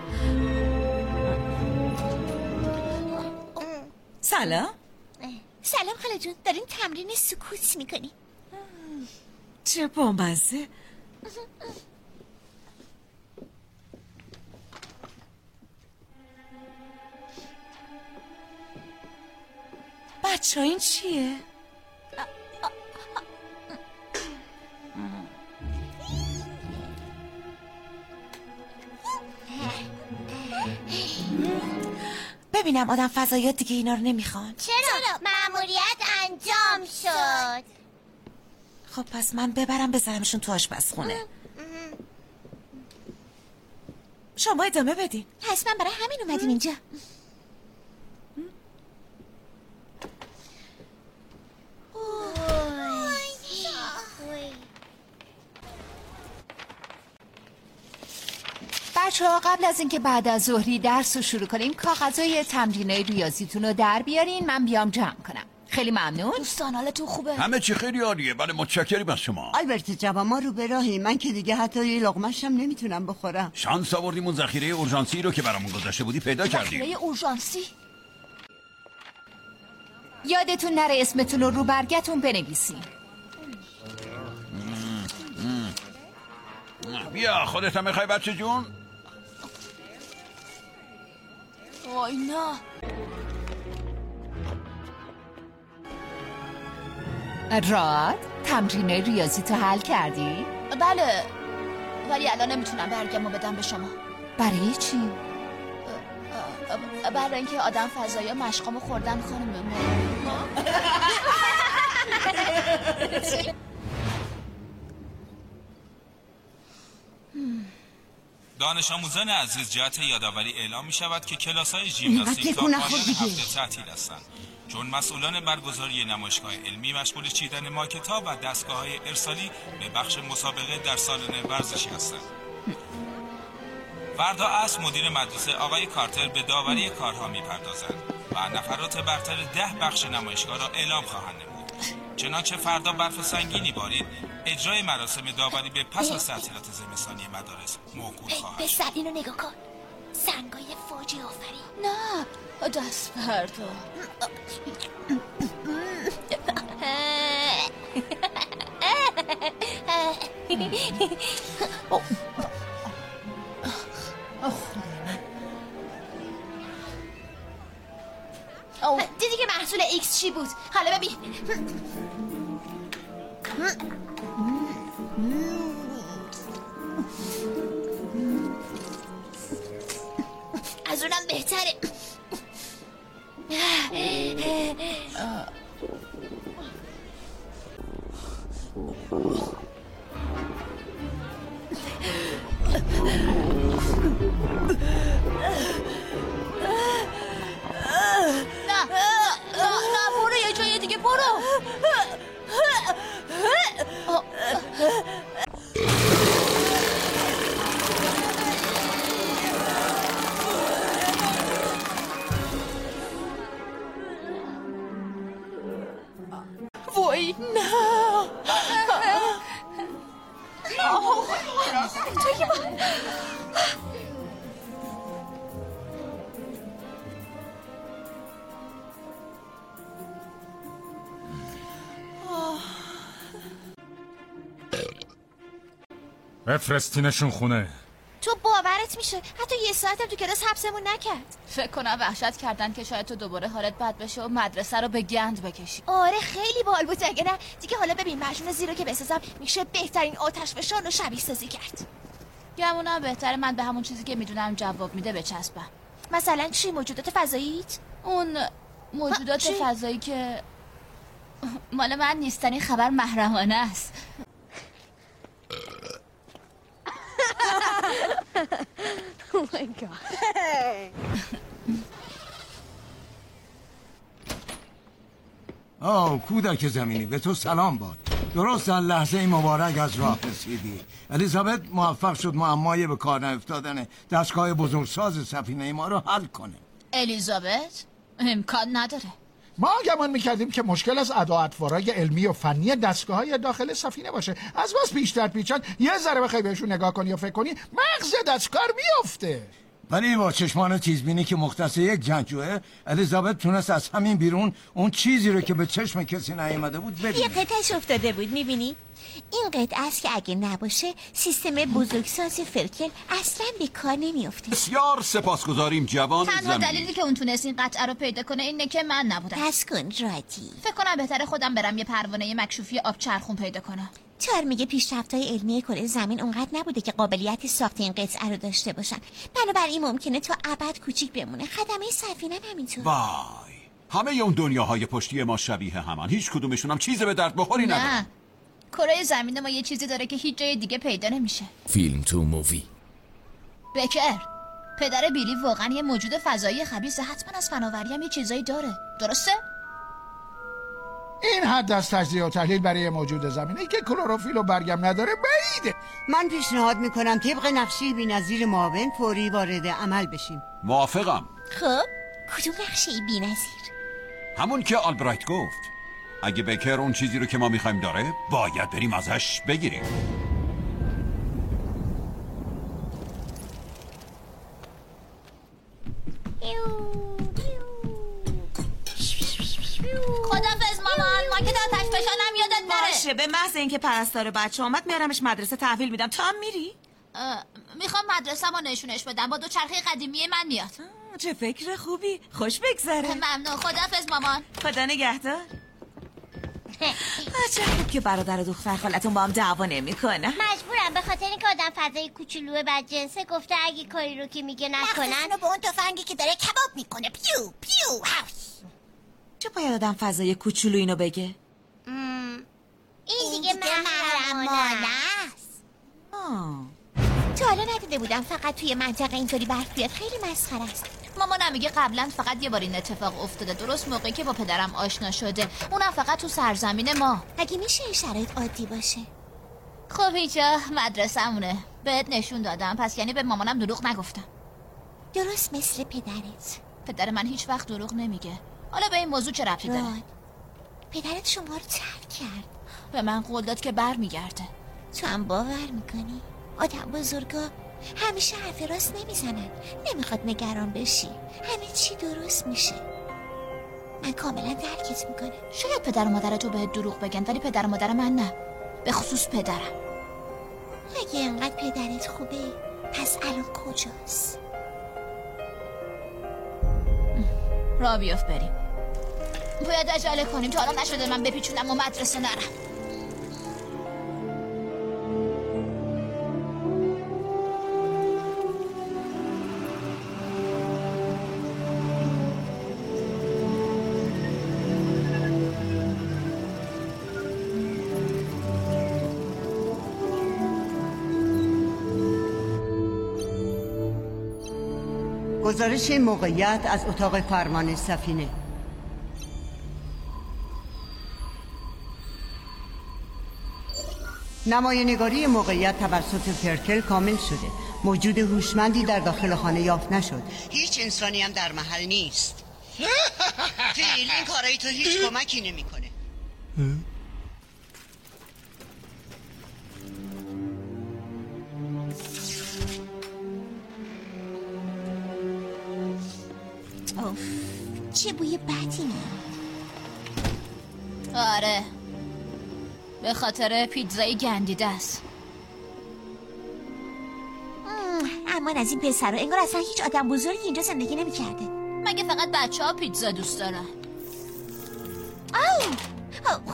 سلام. سلام خاله جون، دارین تمرین سکوت میکنی. چه بامزه. بچه این چیه؟ ببینم آدم فضاییات دیگه اینا رو نمیخوان. چرا؟ مأموریت انجام شد. خب پس من ببرم بزنمشون تو آشپزخونه. شما ادامه بدین. پس من برای همین اومدیم اینجا. بچه ها قبل از اینکه بعد از ظهری درس رو شروع کنیم کاغذهای تمرینای ریاضیتون رو در بیارین، من بیام جمع کنم. خیلی ممنون. دوستان حالتون خوبه؟ همه چی خیلی عالیه. بله متشکریم از شما. آلبرت جوان، ما رو به راهی. من که دیگه حتی یه لقمه‌شم نمیتونم بخورم. شانس آوردیم اون ذخیره اورژانسی رو که برامون گذاشته بودی پیدا کردیم. ذخیره اورژانسی؟ یادتون نره اسمتون رو رو برگتون بنویسین. بیا خودت هم میخوای بچه جون؟ وای نه. راد، تمرین ریاضی تو حل کردی؟ بله، ولی الان نمیتونم برگمو بدم به شما. برای چی؟ برای اینکه آدم فضایی مشقامو خوردن خانم ما. دانش آموزان عزیز، جهت یادآوری اعلام می شود که کلاس های ژیمناستیک تا پایان هفته تعطیل هستند، چون مسئولان برگزاری نمایشگاه علمی مشغول چیدن ماکت‌ها و دستگاه‌های ارسالی به بخش مسابقه در سالن ورزشی هستند. فردا عصر مدیر مدرسه آقای کارتر به داوری کارها می‌پردازند و نفرات برتر ده بخش نمایشگاه را اعلام خواهند نمود. چنانچه فردا برف سنگینی بارید، اجرای مراسم داوری به پس از تعطیلات زمستانی مدارس موکول خواهد شد. بسر اینو نگاه کن. سنگای فوجی آفرین. نه، دست فردا. دیدی که محصول ایکس چی بود؟ حالا ببین. از اونم بهتره. نه نه نه برو یه جای دیگه برو. وای نه. تو که با بفرستینشون خونه. تو باورت میشه حتی یه ساعتم تو کلاس حبسمون نکرد. فکر کنم وحشت کردن که شاید تو دوباره حالت بد بشه و مدرسه رو به گند بکشی. آره خیلی بال بود. اگه نه دیگه حالا ببین مجموعه زیرو که بسازم میشه بهترین آتش فشان رو شبیه سازی کرد. گمونم بهتره من به همون چیزی که میدونم جواب میده بچسبم. مثلا چی؟ موجودات فضاییت؟ اون موجودات فضایی که مال من نیستن. این خبر محرمانه است. Oh my god. آه کودک زمینی، به تو سلام باد. درست در لحظه مبارک از راه رسیدی. الیزابت موفق شد معمای به کار نیفتادن دستگاه بزرگساز سفینه ما رو حل کنه. الیزابت؟ امکان نداره. ما گمان میکردیم که مشکل از اداءاتوارای علمی و فنی دستگاه های داخل سفینه باشه. از باز بیشتر پیچان یه ذره بخوای بهشون نگاه کنی و فکر کنی مغز دستکار میفته. ولی با چشمان تیزبینی که مختص یک جنگجوه، الیزابت تونست از همین بیرون اون چیزی رو که به چشم کسی نیامده بود ببینه. یه قطعش افتاده بود میبینی؟ این قطعه است که اگه نباشه سیستم بزرگساز فرکل اصلا به کار نمیافته. بسیار سپاسگزاریم جوان تنها زمین. دلیلی که اون تونست این قطعه رو پیدا کنه اینه که من نبودم. پس کن رادی. فکر کنم بهتره خودم برم یه پروانه مکشوفی آبچرخون پیدا کنم. تار میگه پیشرفت‌های علمی کره زمین اونقدر نبوده که قابلیت ساخت این قطعه رو داشته باشن. بنابراین ممکنه تا ابد کوچیک بمونه. خدمه سفینه هم همینطور. وای، همه اون دنیاهای پشتی ما شبیه همان. هیچ کدومشون هم چیز به درد بخوری نداره. نه. کره زمین ما یه چیزی داره که هیچ جای دیگه پیدا نمیشه. فیلم تو مووی. بکر، پدر بیلی واقعا یه موجود فضایی خبیثه. حتما از فناوری هم یه چیزایی داره. درسته؟ این حد از تجزیه و تحلیل برای موجود زمینه که کلروفیل و برگم نداره بعیده. من پیشنهاد میکنم طبق نقشه بی‌نظیر معاون فوری وارد عمل بشیم. موافقم. خب کدوم نقشه بی‌نظیر؟ همون که آلبرایت گفت. اگه بکر اون چیزی رو که ما میخوایم داره، باید بریم ازش بگیریم. خدافظ مامان، ما که آتش فشانم یادت نره. باشه، به محض اینکه پرستار بچه اومد میارمش مدرسه تحویل میدم. تا هم میری؟ میخوام مدرسه ما نشونش بدم. با دو چرخه قدیمی من میاد. چه فکر خوبی. خوش بگذره. ممنون. خدافظ مامان. خدا نگهدار. چه خوب که برادر و دختر خالتون با هم دعوا نمیکنن. مجبورم به خاطر اینکه آدم فضای کوچولو بدجنسه گفته اگه کاری رو که میگه نکنن مخصوصا به اون تفنگی که داره کباب میکنه. پیو پیو هاوس. چه باید آدم فضای کوچولو اینو بگه؟ این دیگه محرمانه است. تا حالا ندیده بودم فقط توی منطقه اینطوری برف بیاد. خیلی مسخره است. مامانم میگه قبلا فقط یه بار این اتفاق افتاده، درست موقعی که با پدرم آشنا شده، اونم فقط تو سرزمین ما. اگه میشه این شرایط عادی باشه. خب اینجا مدرسه‌مونه، بهت نشون دادم، پس یعنی به مامانم دروغ نگفتم. درست مثل پدرت. پدر من هیچ وقت دروغ نمیگه. حالا به این موضوع چه ربطی داره؟ پدرت شما رو ترک کرد. به من قول داد که برمیگرده. تو هم باور میکنی؟ آدم بزرگا همیشه حرف راست نمیزنن. نمیخواد نگران بشی، همه چی درست میشه. من کاملا درکت میکنم. شاید پدر و مادرتو بهت دروغ بگن، ولی پدر و مادر من نه، به خصوص پدرم. اگه اینقدر پدرت خوبه پس الان کجاست؟ را بیاف بریم. باید عجله کنیم تا حالا نشده من بپیچونم و مدرسه نرم. گزارش موقعیت از اتاق فرمان سفینه. نمایه‌نگاری موقعیت توسط فرکل کامل شده. موجود هوشمندی در داخل خانه یافت نشد. هیچ انسانی هم در محل نیست. فیل، این کارایی تو هیچ کمکی نمی‌کنه. اوف، چه بوی بدی میاد. آره، به خاطر پیتزای گندیده است. اما از این پسر انگار اصلا هیچ آدم بزرگی اینجا زندگی نمی کرده. مگه فقط بچه ها پیتزا دوست دارن؟ آو آو.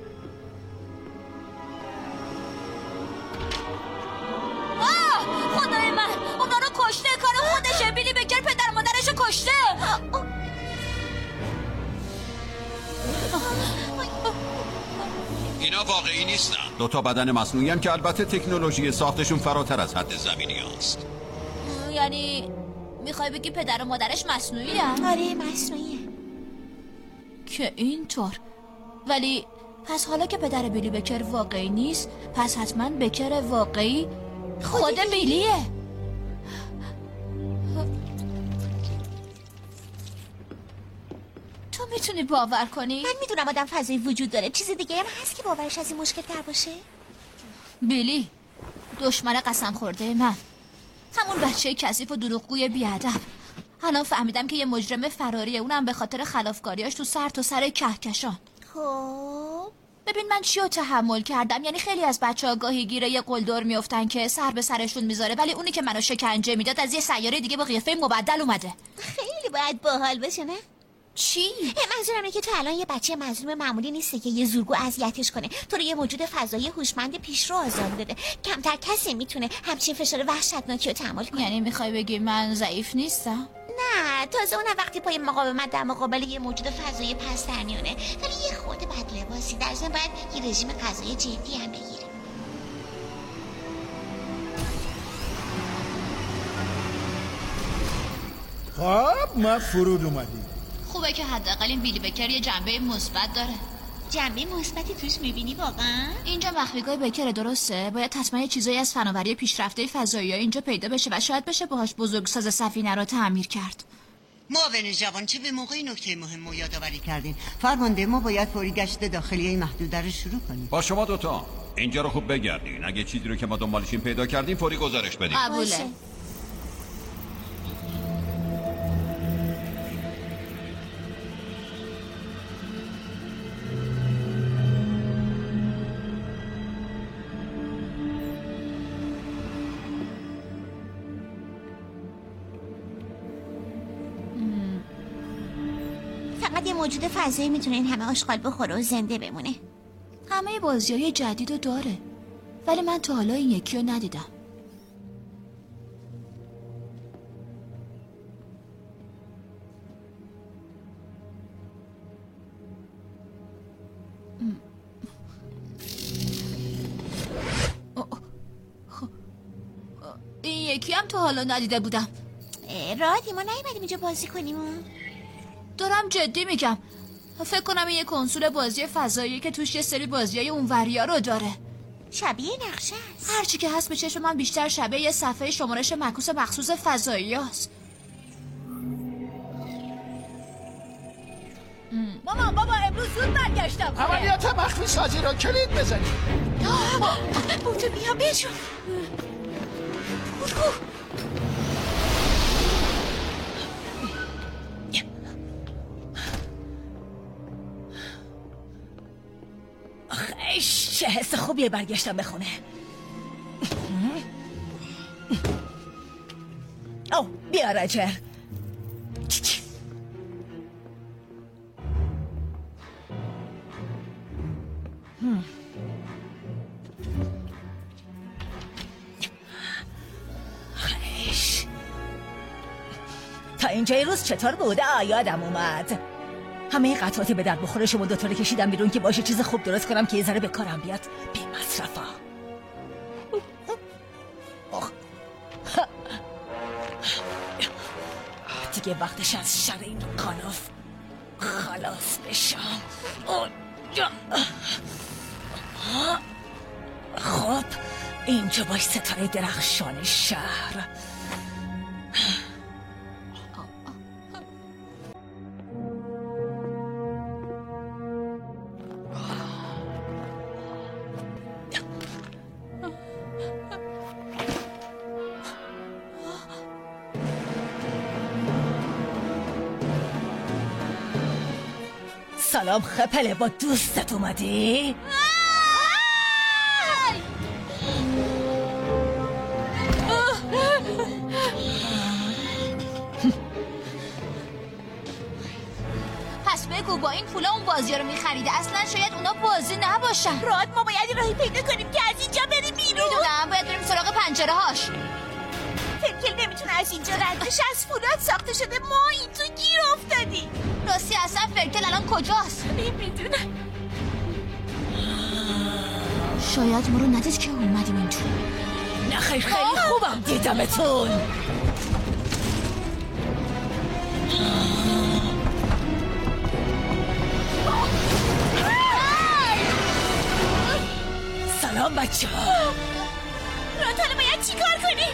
آه خدای من، اونا رو کشته. کار خودشه. بیلی بکر پدر مادرشو کشته. اینا واقعی نیستن. دو تا بدن مصنوعی هم که البته تکنولوژی ساختشون فراتر از حد زمینی هست. یعنی میخوای بگی پدر و مادرش مصنوعی هم؟ آره مصنوعیه. که اینطور. ولی پس حالا که پدر بیلی بکر واقعی نیست، پس حتما بکر واقعی خود, خود بیلیه. تو میتونی باور کنی؟ من میدونم آدم فضایی وجود داره. چیز دیگه هم هست که باورش از این مشکل تر باشه؟ بیلی، دشمن قسم خورده من. همون بچه کثیف و دروغگوی بیادب. الان فهمیدم که یه مجرم فراریه، اونم به خاطر خلافکاریاش تو سر تا سر کهکشان. خب ببین من چی رو تحمل کردم. یعنی خیلی از بچه‌ها گاهی گیره یه قلدر میافتن که سر به سرشون میذاره، ولی اونی که منو شکنجه میداد از یه سیاره دیگه با قیافه مبدل اومده. خیلی باید باحال باشه نه؟ چی؟ منظورم اینه که تو الان یه بچه مظلوم معمولی نیسته که یه زورگو اذیتش کنه. تو رو یه موجود فضایی هوشمند پیشرو آزار داده. کمتر کسی میتونه همچین فشار وحشتناکی رو تحمل کنه. یعنی میخوای بگی من ضعیف نیستم؟ نه، تازه اونم وقتی پای مقاومت در مقابل یه موجود فضایی پسترنیونه، ولی یه خود بد لباسی. در ضمن باید یه رژیم غذایی جدی هم بگیره. خب ما فرود اومدیم. خوبه که حداقل این بیلی بکر یه جنبه مثبت داره. جنبه مثبتی توش میبینی واقعا؟ اینجا مخفیگاه بکر، درسته؟ باید حتما یه چیزایی از فناوری پیشرفته فضایی ها اینجا پیدا بشه و شاید بشه باهاش بزرگساز سفینه رو تعمیر کرد. معاون جوان، چه به موقعی نکته مهم رو یادآوری کردین. فرمانده، ما باید فوری گشت داخلی محدوده رو شروع کنیم. با شما دوتا اینجا رو خوب بگردین. اگه چیزی رو که ما دنبالشیم پیدا کردیم فوری گزارش بدیم. قبوله. فقط یه موجود فضایی میتونه این همه آشغال بخوره و زنده بمونه. همه بازیای جدید رو داره، ولی من تا حالا این یکی رو ندیدم. این یکی هم تا حالا ندیده بودم. رادی ما نیومدیم اینجا بازی کنیم. دارم جدی میگم. فکر کنم این یه کنسول بازی فضایی که توش یه سری بازیای اونوریا رو داره. شبیه نقشه است. هرچی که هست به چشم من بیشتر شبیه یه صفحه شمارش معکوس مخصوص فضایی هست. مامان بابا امروز زود برگشتم. عملیات مخفی سازی رو کلید بزنید. بوتو بیا بشو. ایش چه حس خوبیه برگشتم به خونه. او بیا راجر. خیش تا اینجای روز چطور بوده؟ یادم اومد همه قطعاتی به در بخوره شما دوتا رو کشیدم بیرون که باشه چیز خوب درست کنم که یه ذره به کارم بیاد. بی مصرفا. دیگه وقتش از شر این قانوف خلاص بشم. خب اینجا باش ستاره درخشان شهر. سلام خپله، با دوستت اومدی؟ پس بگو با این پولا اون بازی رو میخریده، اصلا شاید اونا بازی نباشن. راد ما باید راهی پیدا کنیم که از اینجا بریم بیرون. میدونم باید بریم سراغ پنجره هاش. فرکل نمیتونه از اینجا رد بشه، از فولاد ساخته شده، ما این تو گیر افتادیم. راستی اصلا فرکل الان کجاست؟ نمیدونم. شاید ما رو ندید که اومدیم اینجا. نه خیلی خیلی خوبم دیدمتون. سلام بچه ها. راد حالا باید چی کار کنیم؟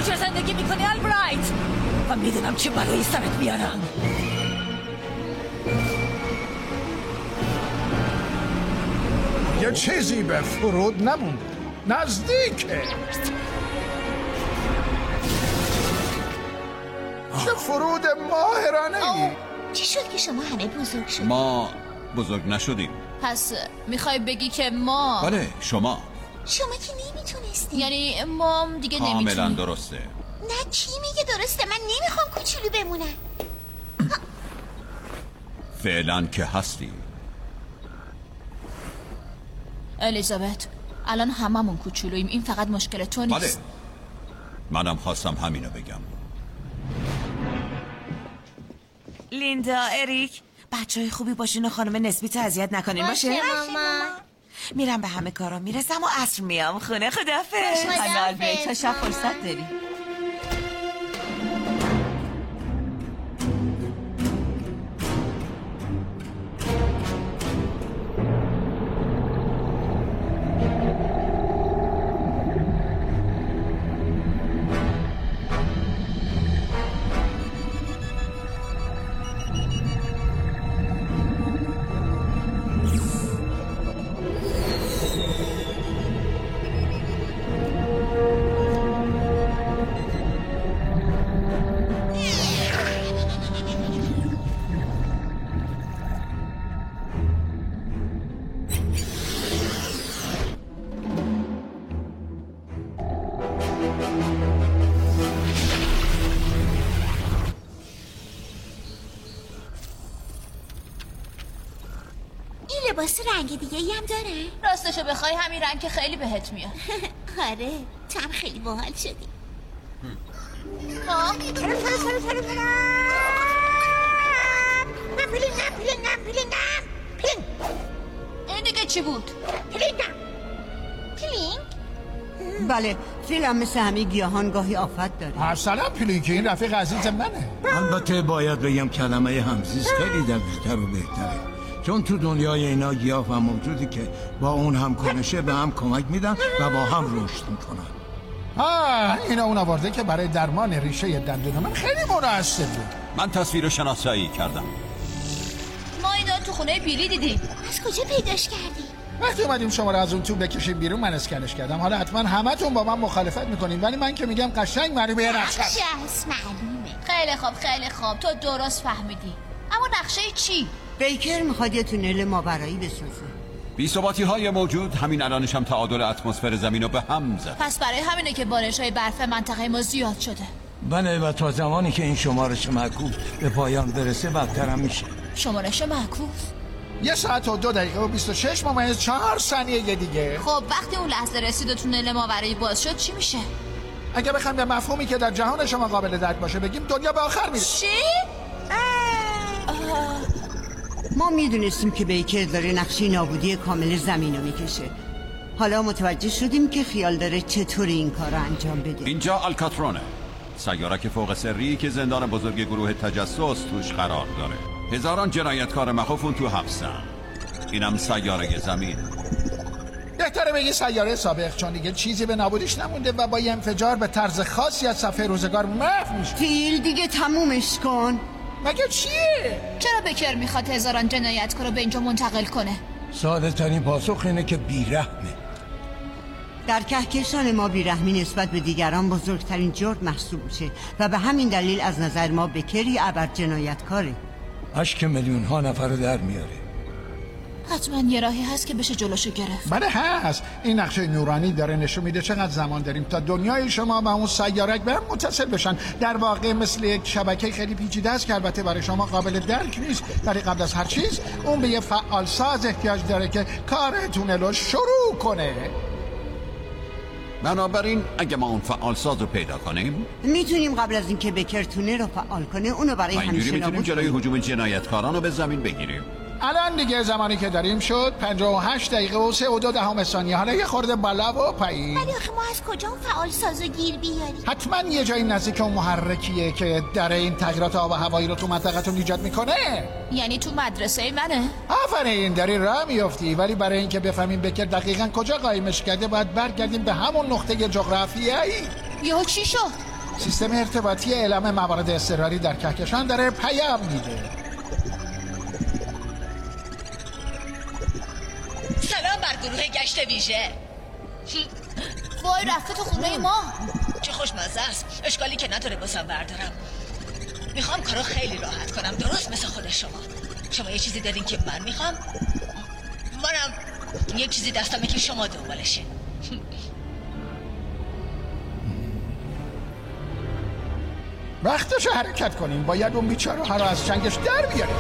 کجا زندگی میکنی آلبرایت؟ و میدونم چه بلایی سرت میارم. یه چیزی به فرود نمونده. نزدیکه. چه فرود ماهرانه ای. چی شد که شما همه بزرگ شدید؟ ما بزرگ نشدیم. پس میخوای بگی که ما بله شما شما که نمیتونستی. یعنی ما دیگه نمیتونیم. کاملا درسته. نه کی میگه درسته؟ من نمیخوام کوچولو بمونم. فعلا که هستی. الیزابت الان هممون کوچولوییم، این فقط مشکل تو نیست. بله منم خواستم همینو بگم. لیندا، اریک، بچه های خوبی باشین و خانم نسبی اذیت نکنین باشه؟ باشه ماما. میرم به همه کارا میرسم و عصر میام خونه. خدافظ. خداحافظ. تا شب فرصت داری. لباس رنگ دیگه ای هم داره؟ راستشو بخوای همین رنگ که خیلی بهت میاد. آره تو هم خیلی باحال شدی. ها؟ پلینگ پلینگ پلینگ پلینگ. این دیگه چی بود؟ پلینگ پلینگ. بله فیلم مثل همه گیاهان گاهی آفت داره. اصلا پلینگ این رفیق عزیز منه. البته باید بگم کلمه همزیست خیلی دقیق‌تر و بهتره، چون تو دنیای اینا گیاه و موجودی که با اون هم کنشه به هم کمک میدن و با هم رشد میکنن. آه اینا اون آورده که برای درمان ریشه دندون من خیلی مناسب بود. من تصویر شناسایی کردم. ما اینا تو خونه بیلی دیدیم. از کجا پیداش کردی؟ وقتی اومدیم شما رو از اون تو بکشید بیرون من اسکنش کردم. حالا حتما همتون با من مخالفت میکنین ولی من که میگم قشنگ معلومه نقشه. نقشه‌اش معلومه. خیلی خوب خیلی خوب تو درست فهمیدی. اما نقشه چی؟ بیکر میخواد یه تونل ماورایی بسازه. بی‌ثباتی های موجود همین الانش هم تعادل اتمسفر زمین رو به هم زد. پس برای همینه که بارش های برف منطقه ما زیاد شده. بله و تا زمانی که این شمارش معکوس به پایان برسه بدتر هم میشه. شمارش معکوس؟ یه ساعت و دو دقیقه و بیست و شش ممیز چهار ثانیه دیگه. خب وقتی اون لحظه رسید و تونل ماورایی باز شد چی میشه؟ اگه بخوایم به مفهومی که در جهان شما قابل درک باشه بگیم دنیا به آخر میره. چی؟ ما میدونستیم که بیکر داره نقشه نابودی کامل زمین رو میکشه. حالا متوجه شدیم که خیال داره چطور این کار رو انجام بده. اینجا آلکاترونه، سیارک فوق سری که زندان بزرگ گروه تجسس توش قرار داره. هزاران جنایتکار مخوف اون تو حبسن. اینم سیاره زمین. بهتره بگی سیاره سابق، چون دیگه چیزی به نابودیش نمونده و با یه انفجار به طرز خاصی از صفحه روزگار محو میشه. فیل دیگه تمومش کن. مگه چیه؟ چرا بکر میخواد هزاران جنایتکار رو به اینجا منتقل کنه؟ ساده ترین پاسخ اینه که بیرحمه. در کهکشان ما بیرحمی نسبت به دیگران بزرگترین جرم محسوب میشه و به همین دلیل از نظر ما بکری ابر جنایتکاره. اشک میلیون ها نفر رو در میاره. حتما یه راهی هست که بشه جلوشو گرفت. بله هست. این نقشه نورانی داره نشون میده چقدر زمان داریم تا دنیای شما و اون سیارک به هم متصل بشن. در واقع مثل یک شبکه خیلی پیچیده است که البته برای شما قابل درک نیست، ولی قبل از هر چیز اون به یه فعال ساز احتیاج داره که کار تونل رو شروع کنه. بنابراین اگه ما اون فعال ساز رو پیدا کنیم میتونیم قبل از اینکه بکر تونل رو فعال کنه اونو برای همیشه میتونیم نابود جلوی کنیم. هجوم جنایتکاران رو به زمین بگیریم. الان دیگه زمانی که داریم شد پنجاه و هشت دقیقه و سه و دو دهم ثانیه. حالا یه خورده بالا و پایین. ولی آخه ما از کجا اون فعال سازو گیر بیاریم؟ حتما یه جایی نزدیک اون محرکیه که در این تغییرات آب و هوایی رو تو منطقه‌تون ایجاد میکنه. یعنی تو مدرسه منه؟ آفرین داری راه میافتی، ولی برای اینکه بفهمیم بکر دقیقاً کجا قایمش کرده باید برگردیم به همون نقطه جغرافیایی. یا چی شد؟ سیستم ارتباطی اعلام موارد اضطراری در کهکشان داره پیام میده. سلام بر گروه گشت ویژه. وای رفته تو خونه ما. چه خوشمزه است. اشکالی که نداره بازم بردارم. میخوام کارو خیلی راحت کنم، درست مثل خود شما. شما یه چیزی دارین که من میخوام، منم یه چیزی دستمه که شما دنبالشین. وقتش حرکت کنیم. باید اون بیچاره ها رو از چنگش در بیاریم.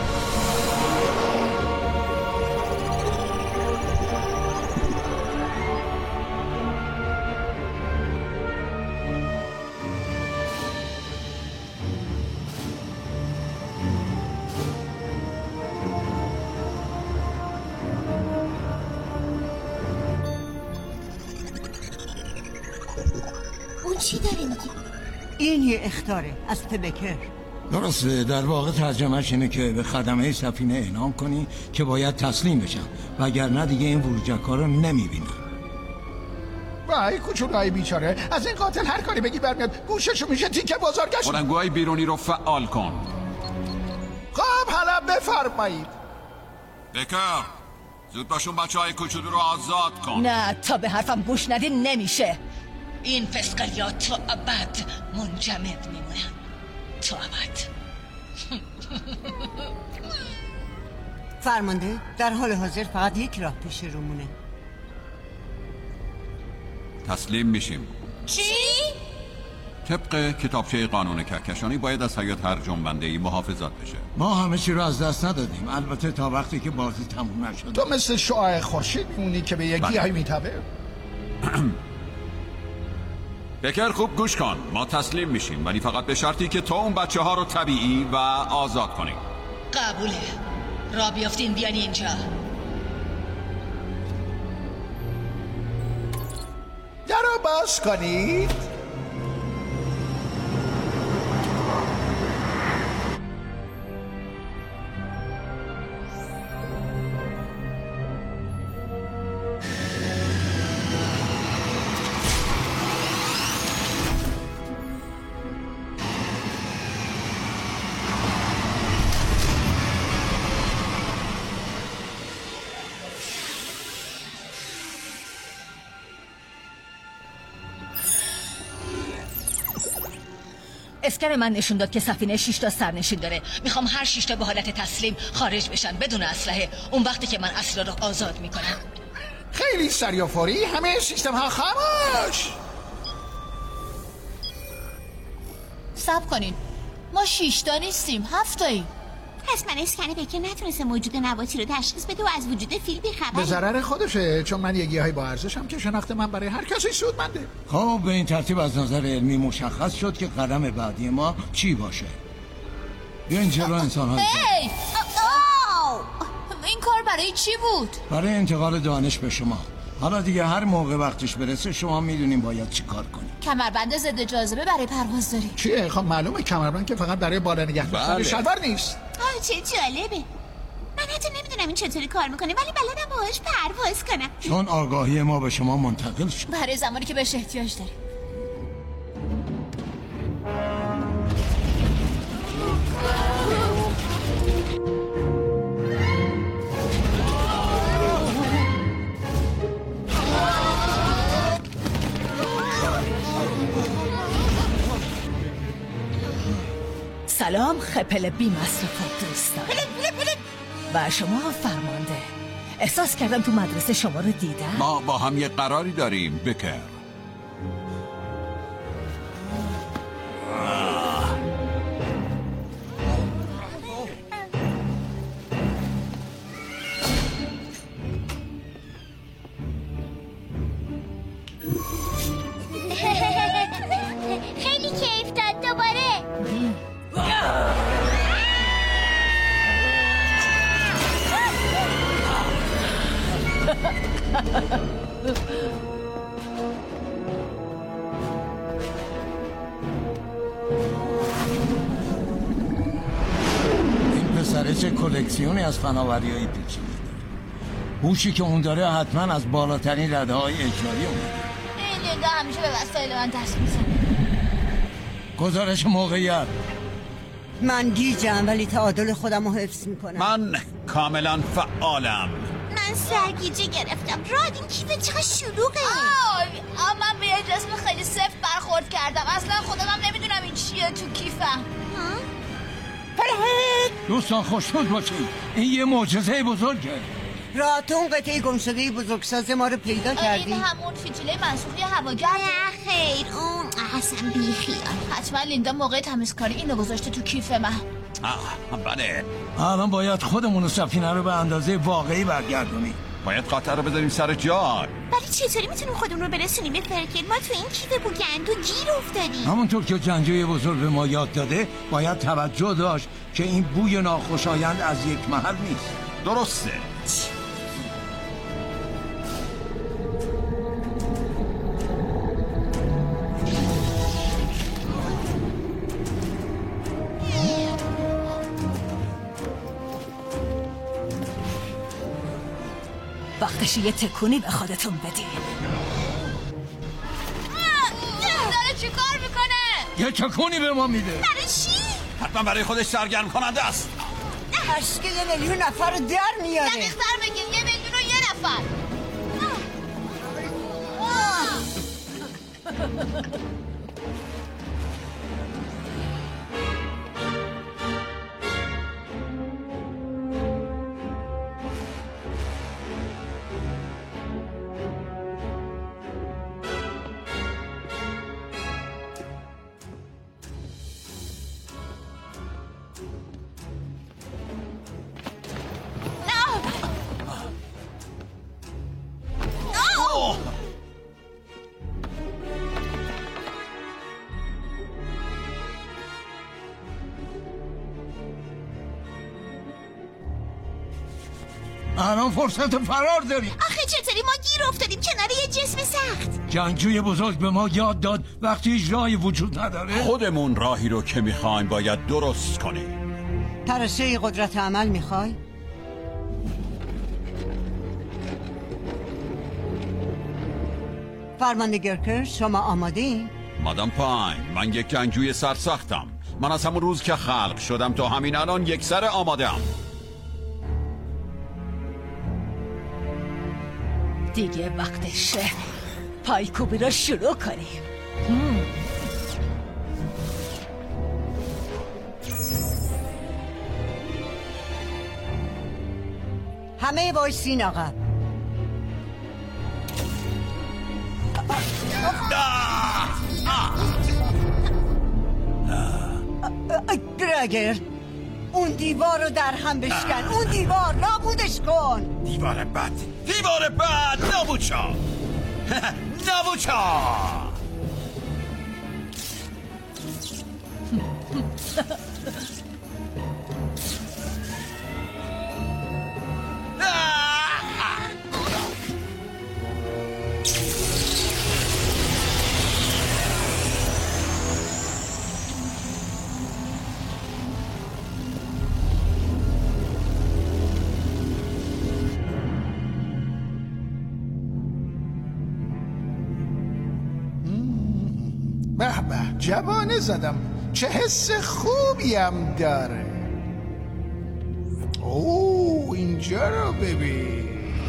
اون چی داره میگی؟ این یه اخطاره از تبکر. درسته، در واقع ترجمهش اینه که به خدمه سفینه اعلام کنی که باید تسلیم بشن وگرنه دیگه این ورجک‌ها رو نمیبینن. وای کوچولوهای بیچاره، از این قاتل هر کاری بگی برمیاد گوششو میشه تیکه بازارگشت. بلندگوهای بیرونی رو فعال کن. خب حالا بفرمایید. بکر زود باشون بچه های کوچولو رو آزاد کن. نه تا به حرفم گوش ندین نمیشه. این فسقلیات تا ابد منجمد میمونن، تا ابد. فرمانده در حال حاضر فقط یک راه پیش رومونه. تسلیم میشیم. چی؟ طبق کتابچه قانون کهکشانی باید از حیات هر جنبنده‌ای محافظت بشه. ما همه چی رو از دست ندادیم، البته تا وقتی که بازی تموم نشد. تو مثل شعاع خورشید میمونی که به یکی های میتابه. بکر خوب گوش کن، ما تسلیم میشیم ولی فقط به شرطی که تو اون بچه ها رو طبیعی و آزاد کنی. قبوله. را بیافتین بیان اینجا. در رو باز کنید. اسکن من نشون داد که سفینه شش تا سرنشین داره. میخوام هر شش تا به حالت تسلیم خارج بشن بدون اسلحه. اون وقتی که من اسلحه رو آزاد میکنم. خیلی سریع و فوری همه سیستم ها خاموش. صبر کنین، ما شش تا نیستیم، هفت تاییم. پس من اسکن بکر نتونسته موجود نباتی رو تشخیص بده و از وجود فیل بی‌خبره. به ضرر خودشه، چون من یه گیاهی با ارزشم که شناخت من برای هر کسی سودمنده. خب به این ترتیب از نظر علمی مشخص شد که قدم بعدی ما چی باشه. بیاین جلو انسان های هی! این کار برای چی بود؟ برای انتقال دانش به شما. حالا دیگه هر موقع وقتش برسه شما میدونیم باید چی کار کنیم. کمربند ضد جاذبه برای پرواز داری. چیه؟ خب معلومه کمربند که فقط برای بالا نگه داشتن شلوار نیست. آه چه جالبه. من حتی نمیدونم این چطوری کار میکنه ولی بلدم باهاش پرواز کنم. چون آگاهی ما به شما منتقل شد. برای زمانی که بهش احتیاج داری. سلام خپل بی مصرفات دوستان و شما فرمانده. احساس کردم تو مدرسه شما رو دیدم. ما با هم یه قراری داریم بکر. خیلی کیف داد دوباره. این پسره چه کلکسیونی از فناوری‌های پیچیده داره. هوشی که اون داره حتما از بالاترین رده‌های اجرایی اومده. این لنگا همیشه به وسایل من دست میزنه. گزارش موقعیت. من گیجم ولی تعادل خودم رو حفظ میکنم. من کاملا فعالم. من سرگیجه گرفتم. راد این کیفه چقدر شلوغه. آه من به یه جسم خیلی سفت برخورد کردم. اصلا خودم هم نمیدونم این چیه تو کیفم. دوستان خوشحال باشید. این یه معجزه بزرگه. راد تو اون قطعه گمشده بزرگساز ما رو پیدا کردی؟ این همون فیتیله منسوخی هواگرد. نه خیر اون اصلا بیخیال. حتما لیندا موقع تمیزکاری اینو گذاشته تو کیف من. آه بله. الان باید خودمون سفینه رو به اندازه واقعی برگردونیم. باید قطر رو بذاریم سر جای. ولی چطوری میتونیم خودمون رو برسونیم به فرکل؟ ما تو این کیف بوگندو گیر افتادیم. همونطور که جنگجوی بزرگ به ما یاد داده باید توجه داشت که این بوی ناخوشایند از یک محل نیست. درسته. وقتش یه تکونی به خودتون بدین. داره چی کار میکنه؟ یه تکونی به ما میده. برای چی؟ حتما برای خودش سرگرم کننده است. هشت یه میلیون نفر رو در میاره. دقیق تر بگین یه میلیون و یه نفر. الان فرصت فرار داریم. آخه چطوری ما گیر افتادیم کنار یه جسم سخت؟ جنگجوی بزرگ به ما یاد داد وقتی هیچ راهی وجود نداره خودمون راهی رو که میخوایم باید درست کنیم. پرسه قدرت عمل میخوای؟ فرمانده گرکر شما آماده این؟ مادام پاین من یک جنگجوی سرسختم. من از همون روز که خلق شدم تا همین الان یک سر آماده ام. دیگه وقتشه پایکوبی رو شروع کنیم. همه وایسین آقا. گرگر اون دیوار رو در هم بشکن. اون دیوار نابودش کن. دیوار بد دیوار بد نابود شو نابود شو. به به جوانه زدم. چه حس خوبیم داره. اوه اینجا رو ببین.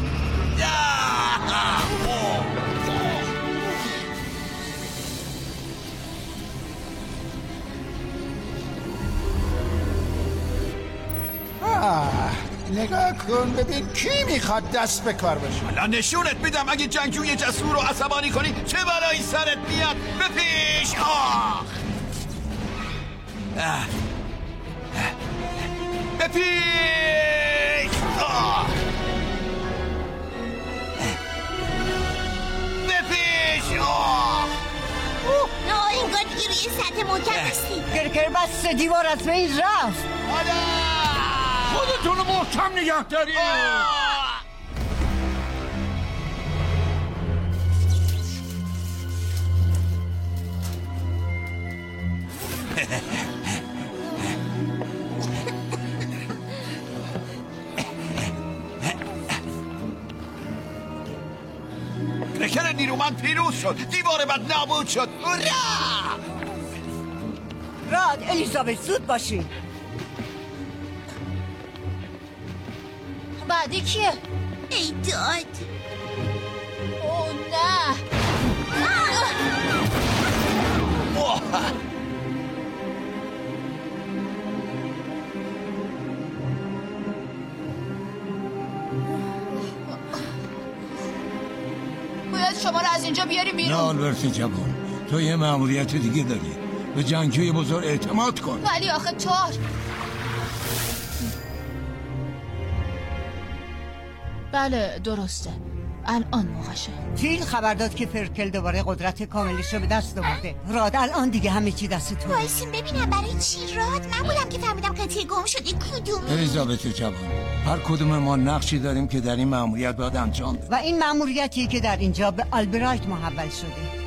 آه نگاه کن ببین کی میخواد دست به کار بشه. الان نشونت میدم. اگه جنگجوی جسور رو عصبانی کنی چه بلایی سرت میاد. به پیش. آه به پیش. آه به پیش. آه نه اینگاه دیگه روی سطح محکم هستی. گرکر بس دیوار از بین رفت. خودتون رو محکم نگه دارید. گرکر نیرومند پیروز شد. دیوار بد نابود شد. هورا! راد، الیزابت زود باشی. بعدی کیه؟ ای داد. اوه نه. باید شما رو از اینجا بیاری بیرون. نه آلبرت جوان، تو یه مأموریت دیگه داری. به جنگجوی بزرگ اعتماد کن. ولی آخه تار. بله درسته. الان موقعشه. فیل خبر داد که فرکل دوباره قدرت کاملش رو به دست آورده. راد الان دیگه همه چی دست تو. وایسین ببینم برای چی راد؟ من بودم که فهمیدم قطعه گم شده کدوم. الیزابت جوان، هر کدوم ما نقشی داریم که در این مأموریت باید انجام بدیم. و این مأموریتی که در اینجا به آلبرایت محول شده.